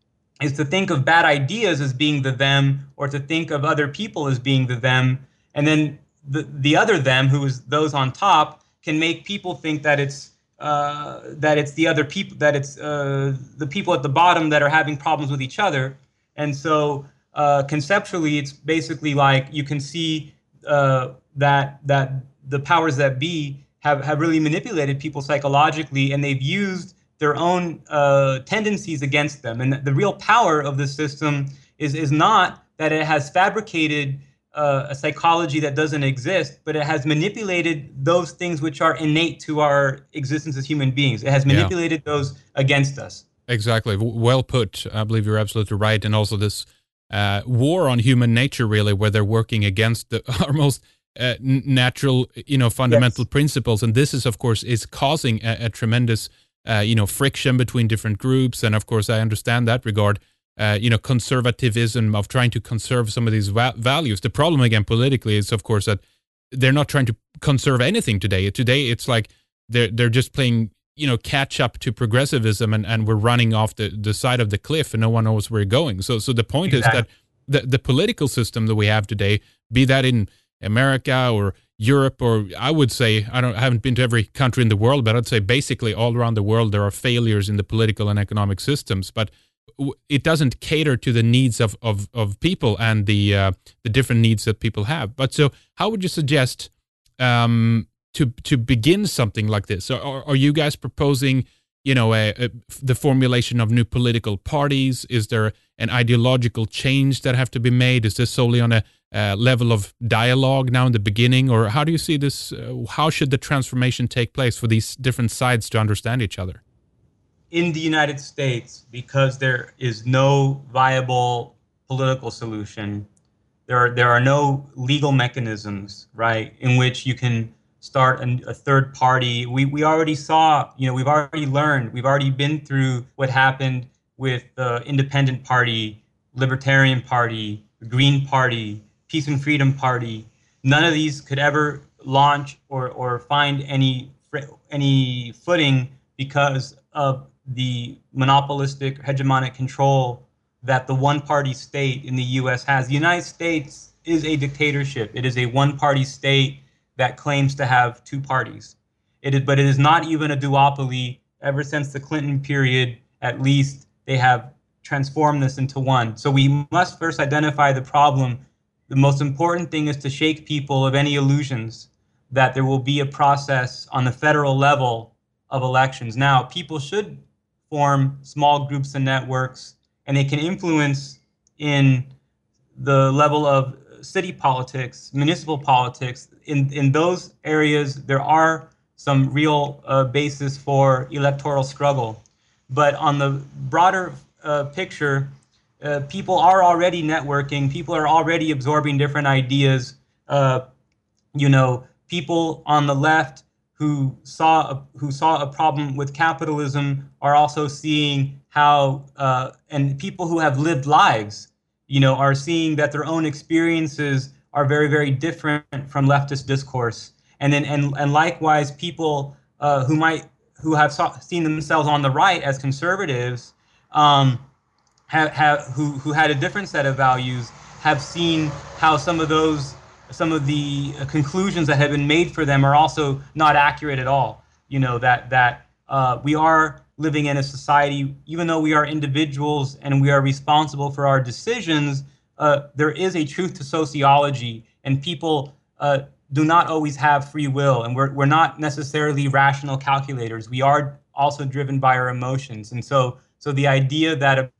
is to think of bad ideas as being the them, or to think of other people as being the them, and then the the other them, who is those on top, can make people think that it's uh, that it's the other people, that it's uh, the people at the bottom that are having problems with each other. And so uh, conceptually, it's basically like you can see uh, that that the powers that be have, have really manipulated people psychologically, and they've used their own uh, tendencies against them. And the real power of the system is is not that it has fabricated Uh, a psychology that doesn't exist, but it has manipulated those things which are innate to our existence as human beings. It has manipulated yeah. those against us. Exactly. Well put. I believe you're absolutely right. And also this uh, war on human nature, really, where they're working against the, our most uh, natural, you know, fundamental yes. principles. And this is, of course, is causing a, a tremendous, uh, you know, friction between different groups. And of course, I understand that regard. Uh, you know, conservatism of trying to conserve some of these va- values. The problem, again, politically is, of course, that they're not trying to conserve anything today. Today, it's like they're they're just playing, you know, catch up to progressivism, and, and we're running off the, the side of the cliff, and no one knows where we're going. So, so the point exactly. is that the the political system that we have today, be that in America or Europe, or I would say, I don't, I haven't been to every country in the world, but I'd say basically all around the world there are failures in the political and economic systems, but it doesn't cater to the needs of, of, of people and the uh, the different needs that people have. But so how would you suggest um, to to begin something like this? Are, are you guys proposing, you know, a, a, the formulation of new political parties? Is there an ideological change that have to be made? Is this solely on a uh, level of dialogue now in the beginning? Or how do you see this? Uh, how should the transformation take place for these different sides to understand each other? In the United States, because there is no viable political solution, there are there are no legal mechanisms, right, in which you can start a, a third party. We we already saw, you know, we've already learned, we've already been through what happened with the Independent Party, Libertarian Party, Green Party, Peace and Freedom Party. None of these could ever launch or or find any any footing because of the monopolistic hegemonic control that the one-party state in the U S has. The United States is a dictatorship. It is a one-party state that claims to have two parties. It is, but it is not even a duopoly. Ever since the Clinton period, at least, they have transformed this into one. So we must first identify the problem. The most important thing is to shake people of any illusions that there will be a process on the federal level of elections. Now, people should form small groups and networks, and they can influence in the level of city politics, municipal politics. In in those areas, there are some real uh, basis for electoral struggle. But on the broader uh, picture, uh, people are already networking. People are already absorbing different ideas. Uh, you know, people on the left who saw a, who saw a problem with capitalism are also seeing how, uh, and people who have lived lives, you know, are seeing that their own experiences are very, very different from leftist discourse. And then, and and likewise, people uh, who might who have saw, seen themselves on the right as conservatives, um, have, have who who had a different set of values, have seen how some of those some of the conclusions that have been made for them are also not accurate at all. You know, that that uh, we are living in a society, even though we are individuals and we are responsible for our decisions, uh, there is a truth to sociology, and people uh, do not always have free will, and we're we're not necessarily rational calculators. We are also driven by our emotions, and so so the idea that a,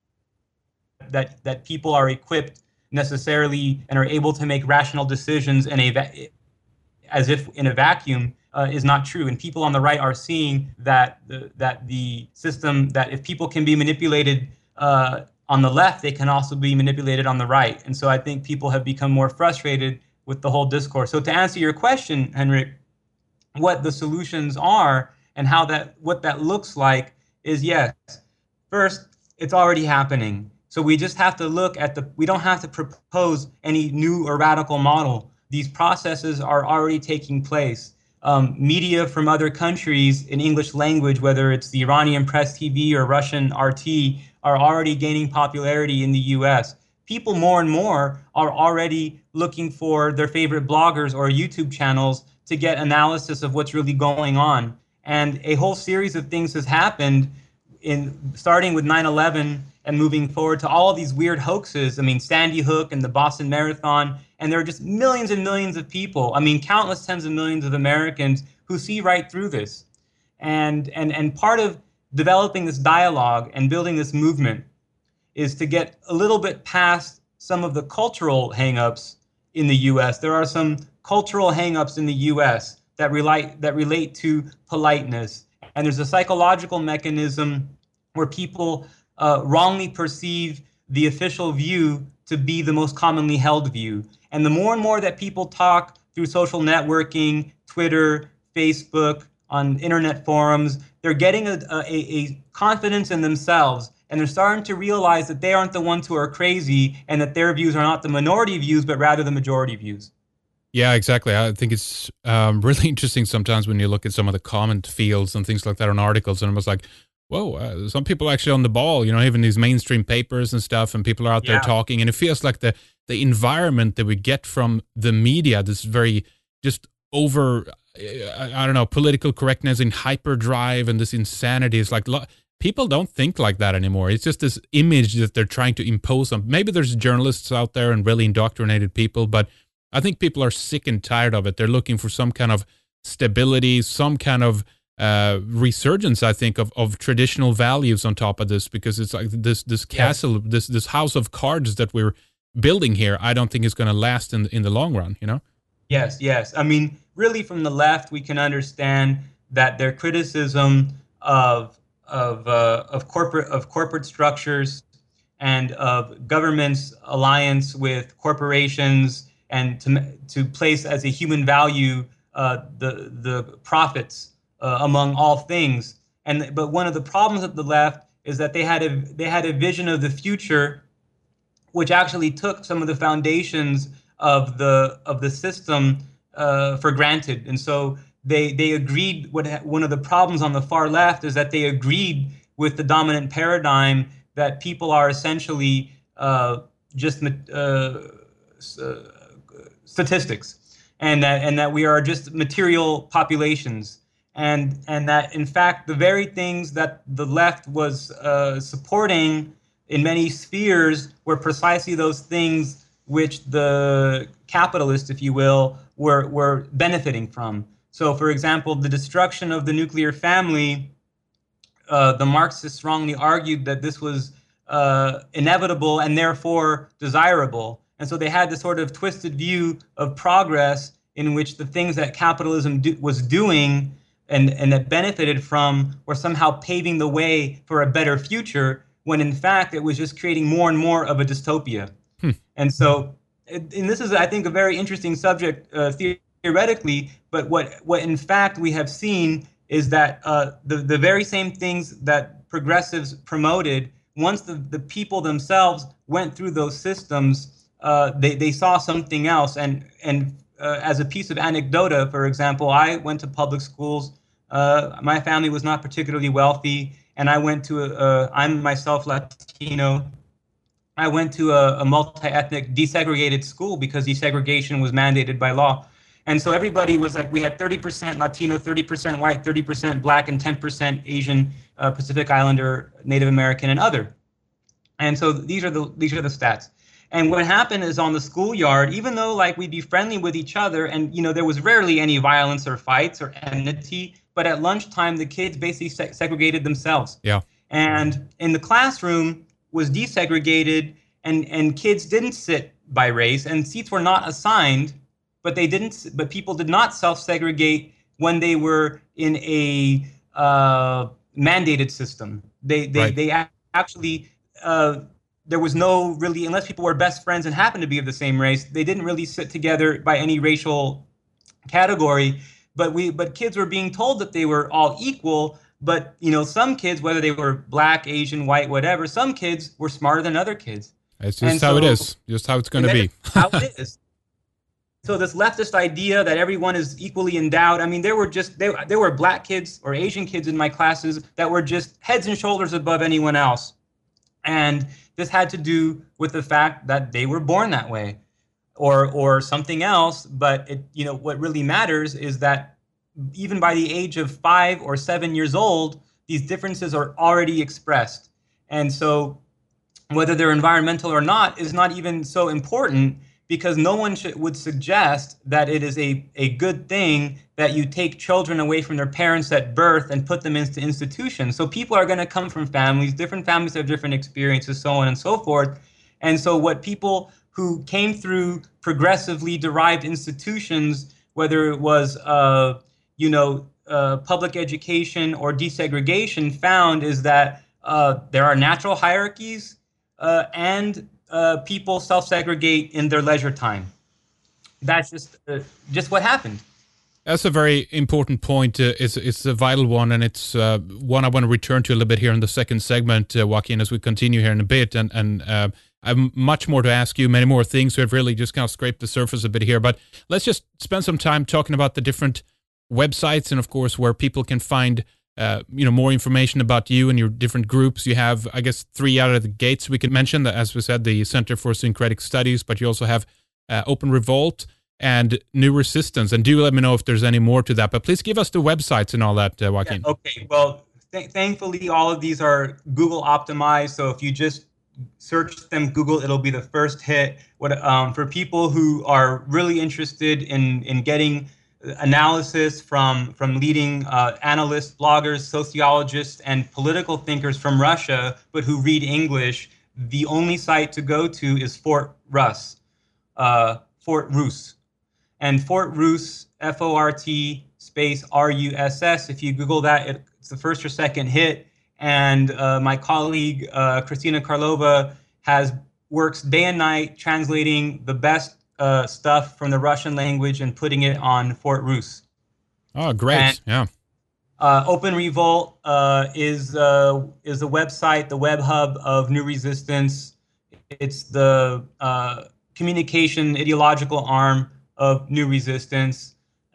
that that people are equipped necessarily and are able to make rational decisions in a as if in a vacuum uh, is not true. And people on the right are seeing that the, that the system, that if people can be manipulated uh, on the left, they can also be manipulated on the right. And so I think people have become more frustrated with the whole discourse. So to answer your question, Henrik, what the solutions are and how that what that looks like is, yes, first, it's already happening. So we just have to look at the, we don't have to propose any new or radical model. These processes are already taking place. Um, media from other countries in English language, whether it's the Iranian Press T V or Russian R T, are already gaining popularity in the U S. People more and more are already looking for their favorite bloggers or YouTube channels to get analysis of what's really going on. And a whole series of things has happened, in starting with nine eleven and moving forward to all of these weird hoaxes. I mean, Sandy Hook and the Boston Marathon, and there are just millions and millions of people, I mean, countless tens of millions of Americans who see right through this. And, and, and part of developing this dialogue and building this movement is to get a little bit past some of the cultural hangups in the U S. There are some cultural hangups in the U S that relate, that relate to politeness. And there's a psychological mechanism where people uh, wrongly perceive the official view to be the most commonly held view. And the more and more that people talk through social networking, Twitter, Facebook, on internet forums, they're getting a, a, a confidence in themselves, and they're starting to realize that they aren't the ones who are crazy, and that their views are not the minority views, but rather the majority views. Yeah, exactly. I think it's um, really interesting sometimes when you look at some of the comment fields and things like that on articles, and it was like, whoa, uh, some people are actually on the ball, you know, even these mainstream papers and stuff, and people are out Yeah. there talking, and it feels like the, the environment that we get from the media, this very just over, I, I don't know, political correctness and hyperdrive and this insanity is like, lo- people don't think like that anymore. It's just this image that they're trying to impose on. Maybe there's journalists out there and really indoctrinated people, but I think people are sick and tired of it. They're looking for some kind of stability, some kind of uh, resurgence, I think, of, of traditional values on top of this, because it's like this this castle, yes. this this house of cards that we're building here, I don't think is going to last in in the long run, you know? Yes, yes. I mean, really, from the left, we can understand that their criticism of of uh, of corporate of corporate structures and of government's alliance with corporations, and to to place as a human value uh, the the profits uh, among all things. And but one of the problems of the left is that they had a they had a vision of the future, which actually took some of the foundations of the of the system uh, for granted. And so they they agreed. What one of the problems on the far left is that they agreed with the dominant paradigm that people are essentially uh, just uh, statistics, and that and that we are just material populations, and and that in fact the very things that the left was uh, supporting in many spheres were precisely those things which the capitalists, if you will, were were benefiting from. So, for example, the destruction of the nuclear family, uh, the Marxists strongly argued that this was uh, inevitable and therefore desirable. And so they had this sort of twisted view of progress in which the things that capitalism do, was doing and, and that benefited from were somehow paving the way for a better future, when in fact it was just creating more and more of a dystopia. Hmm. And so, and this is, I think, a very interesting subject uh, theoretically, but what, what in fact we have seen is that uh, the, the very same things that progressives promoted, once the, the people themselves went through those systems, Uh, they, they saw something else. And, and uh, as a piece of anecdota, for example, I went to public schools Uh, my family was not particularly wealthy, and I went to a, a I'm myself Latino. I went to a, a multi-ethnic desegregated school because desegregation was mandated by law. And so everybody was like, we had thirty percent Latino, thirty percent white, thirty percent black, and ten percent Asian, uh, Pacific Islander, Native American, and other. And so these are the these are the stats. And what happened is on the schoolyard, even though like we'd be friendly with each other, and you know there was rarely any violence or fights or enmity, but at lunchtime the kids basically se- segregated themselves. Yeah. And in the classroom was desegregated, and and kids didn't sit by race, and seats were not assigned. But they didn't. But people did not self-segregate when they were in a uh, mandated system. They they right. they actually uh, there was no really, unless people were best friends and happened to be of the same race. They didn't really sit together by any racial category. But we but kids were being told that they were all equal. But you know, some kids, whether they were black, Asian, white, whatever, some kids were smarter than other kids. It's just and how so, it is. Just how it's going to be. How it is. So this leftist idea that everyone is equally endowed, I mean, there were just, there, there were black kids or Asian kids in my classes that were just heads and shoulders above anyone else. And this had to do with the fact that they were born that way or or something else. But, it, you know, what really matters is that even by the age of five or seven years old, these differences are already expressed. And so whether they're environmental or not is not even so important, because no one should, would suggest that it is a, a good thing that you take children away from their parents at birth and put them into institutions. So people are going to come from families, different families have different experiences, so on and so forth. And so what people who came through progressively derived institutions, whether it was, uh, you know, uh, public education or desegregation, found is that uh, there are natural hierarchies uh, and Uh, people self-segregate in their leisure time. That's just uh, just what happened. That's a very important point. Uh, it's, it's a vital one, and it's uh, one I want to return to a little bit here in the second segment, uh, Joaquin, as we continue here in a bit. And, and uh, I have much more to ask you, many more things. We've really just kind of scraped the surface a bit here. But let's just spend some time talking about the different websites and, of course, where people can find Uh, you know, more information about you and your different groups. You have, I guess, three out of the gates we could mention, that, as we said, the Center for Syncretic Studies, but you also have uh, Open Revolt and New Resistance. And do let me know if there's any more to that. But please give us the websites and all that, uh, Joaquin. Yeah, okay, well, th- thankfully, all of these are Google optimized. So if you just search them, Google, it'll be the first hit. What um, for people who are really interested in, in getting analysis from from leading uh, analysts, bloggers, sociologists, and political thinkers from Russia, but who read English, the only site to go to is Fort Rus, uh, Fort Rus. And Fort Rus, F O R T space R U S S, if you Google that, it, it's the first or second hit. And uh, my colleague, uh, Kristina Karlova, has works day and night translating the best Uh, stuff from the Russian language and putting it on Fort Rus. Oh, great! And, yeah. Uh, Open Revolt uh, is uh, is the website, the web hub of New Resistance. It's the uh, communication ideological arm of New Resistance,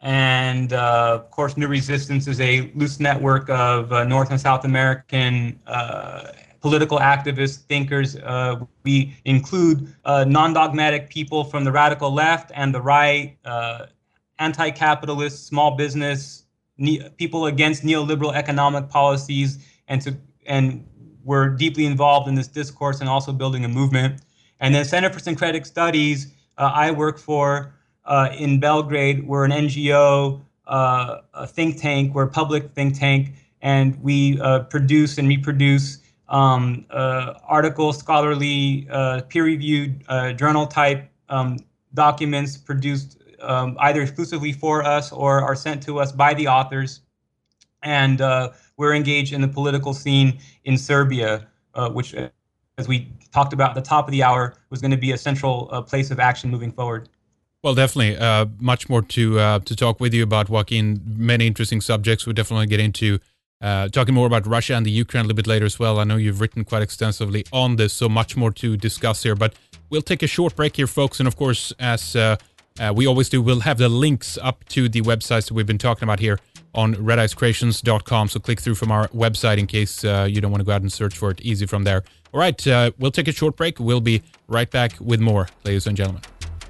and uh, of course, New Resistance is a loose network of uh, North and South American Uh, political activists, thinkers. Uh, we include uh, non-dogmatic people from the radical left and the right, uh, anti-capitalist, small business, ne- people against neoliberal economic policies, and to and we're deeply involved in this discourse and also building a movement. And then Center for Syncretic Studies, uh, I work for uh, in Belgrade. We're an N G O, uh, a think tank. We're a public think tank, and we uh, produce and reproduce Um, uh, articles, scholarly, uh, peer-reviewed uh, journal-type um, documents produced um, either exclusively for us or are sent to us by the authors. And uh, we're engaged in the political scene in Serbia, uh, which, as we talked about at the top of the hour, was going to be a central uh, place of action moving forward. Well, definitely. Uh, much more to uh, to talk with you about, Joaquin. Many interesting subjects. We'll definitely get into Uh, talking more about Russia and the Ukraine a little bit later as well. I know you've written quite extensively on this, so much more to discuss here. But we'll take a short break here, folks. And of course, as uh, uh, we always do, we'll have the links up to the websites that we've been talking about here on red ice creations dot com. So click through from our website in case uh, you don't want to go out and search for it. Easy from there. All right, uh, we'll take a short break. We'll be right back with more, ladies and gentlemen.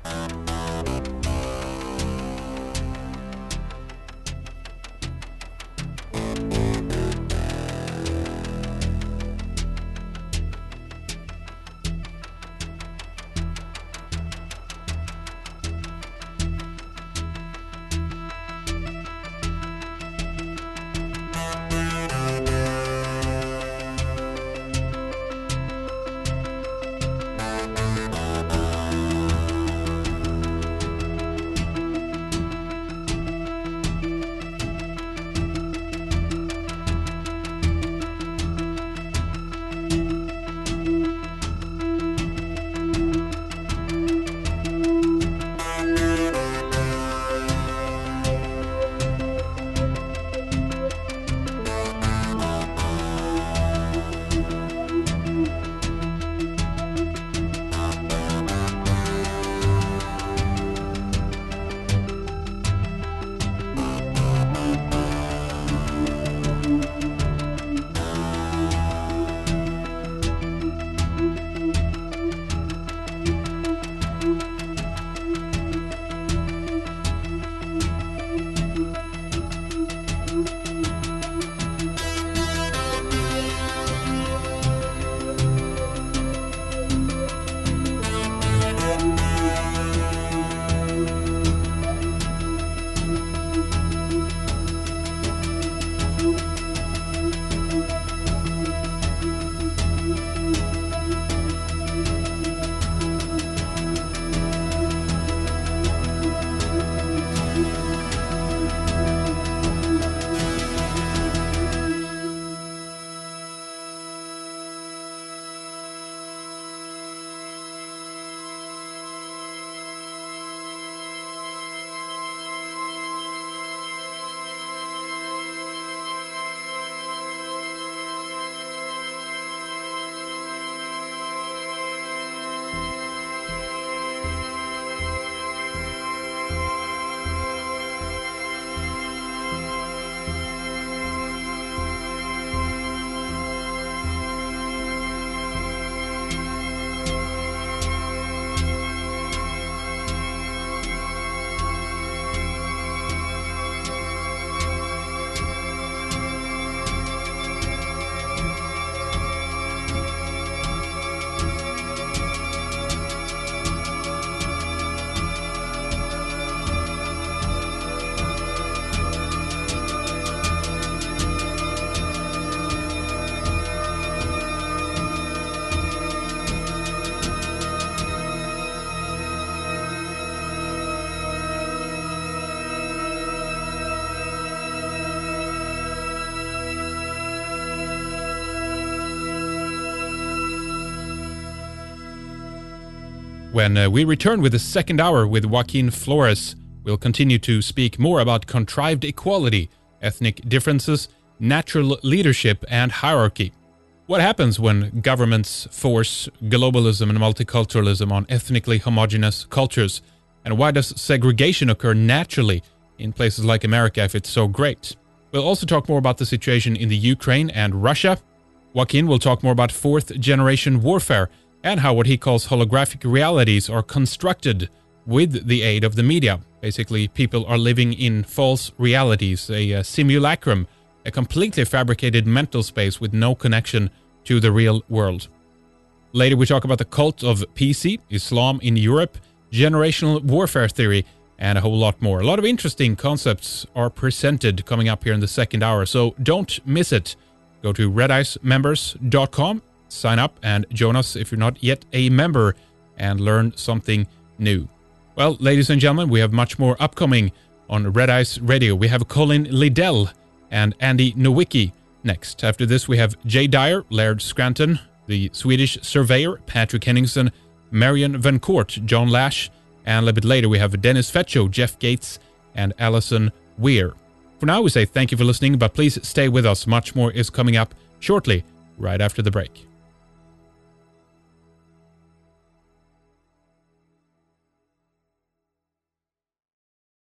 When uh, we return with the second hour with Joaquin Flores, we'll continue to speak more about contrived equality, ethnic differences, natural leadership, and hierarchy. What happens when governments force globalism and multiculturalism on ethnically homogeneous cultures? And why does segregation occur naturally in places like America if it's so great? We'll also talk more about the situation in the Ukraine and Russia. Joaquin will talk more about fourth generation warfare and how what he calls holographic realities are constructed with the aid of the media. Basically, people are living in false realities, a, a simulacrum, a completely fabricated mental space with no connection to the real world. Later, we talk about the cult of P C, Islam in Europe, generational warfare theory, and a whole lot more. A lot of interesting concepts are presented coming up here in the second hour, so don't miss it. Go to red ice members dot com, sign up, and join us if you're not yet a member, and learn something new. Well, ladies and gentlemen, we have much more upcoming on Red Ice Radio. We have Colin Liddell and Andy Nowicki next. After this, we have Jay Dyer, Laird Scranton, the Swedish surveyor, Patrick Henningsen, Marion Van Court, John Lash, and a little bit later we have Dennis Fetcho, Jeff Gates, and Alison Weir. For now, we say thank you for listening, but please stay with us. Much more is coming up shortly, right after the break.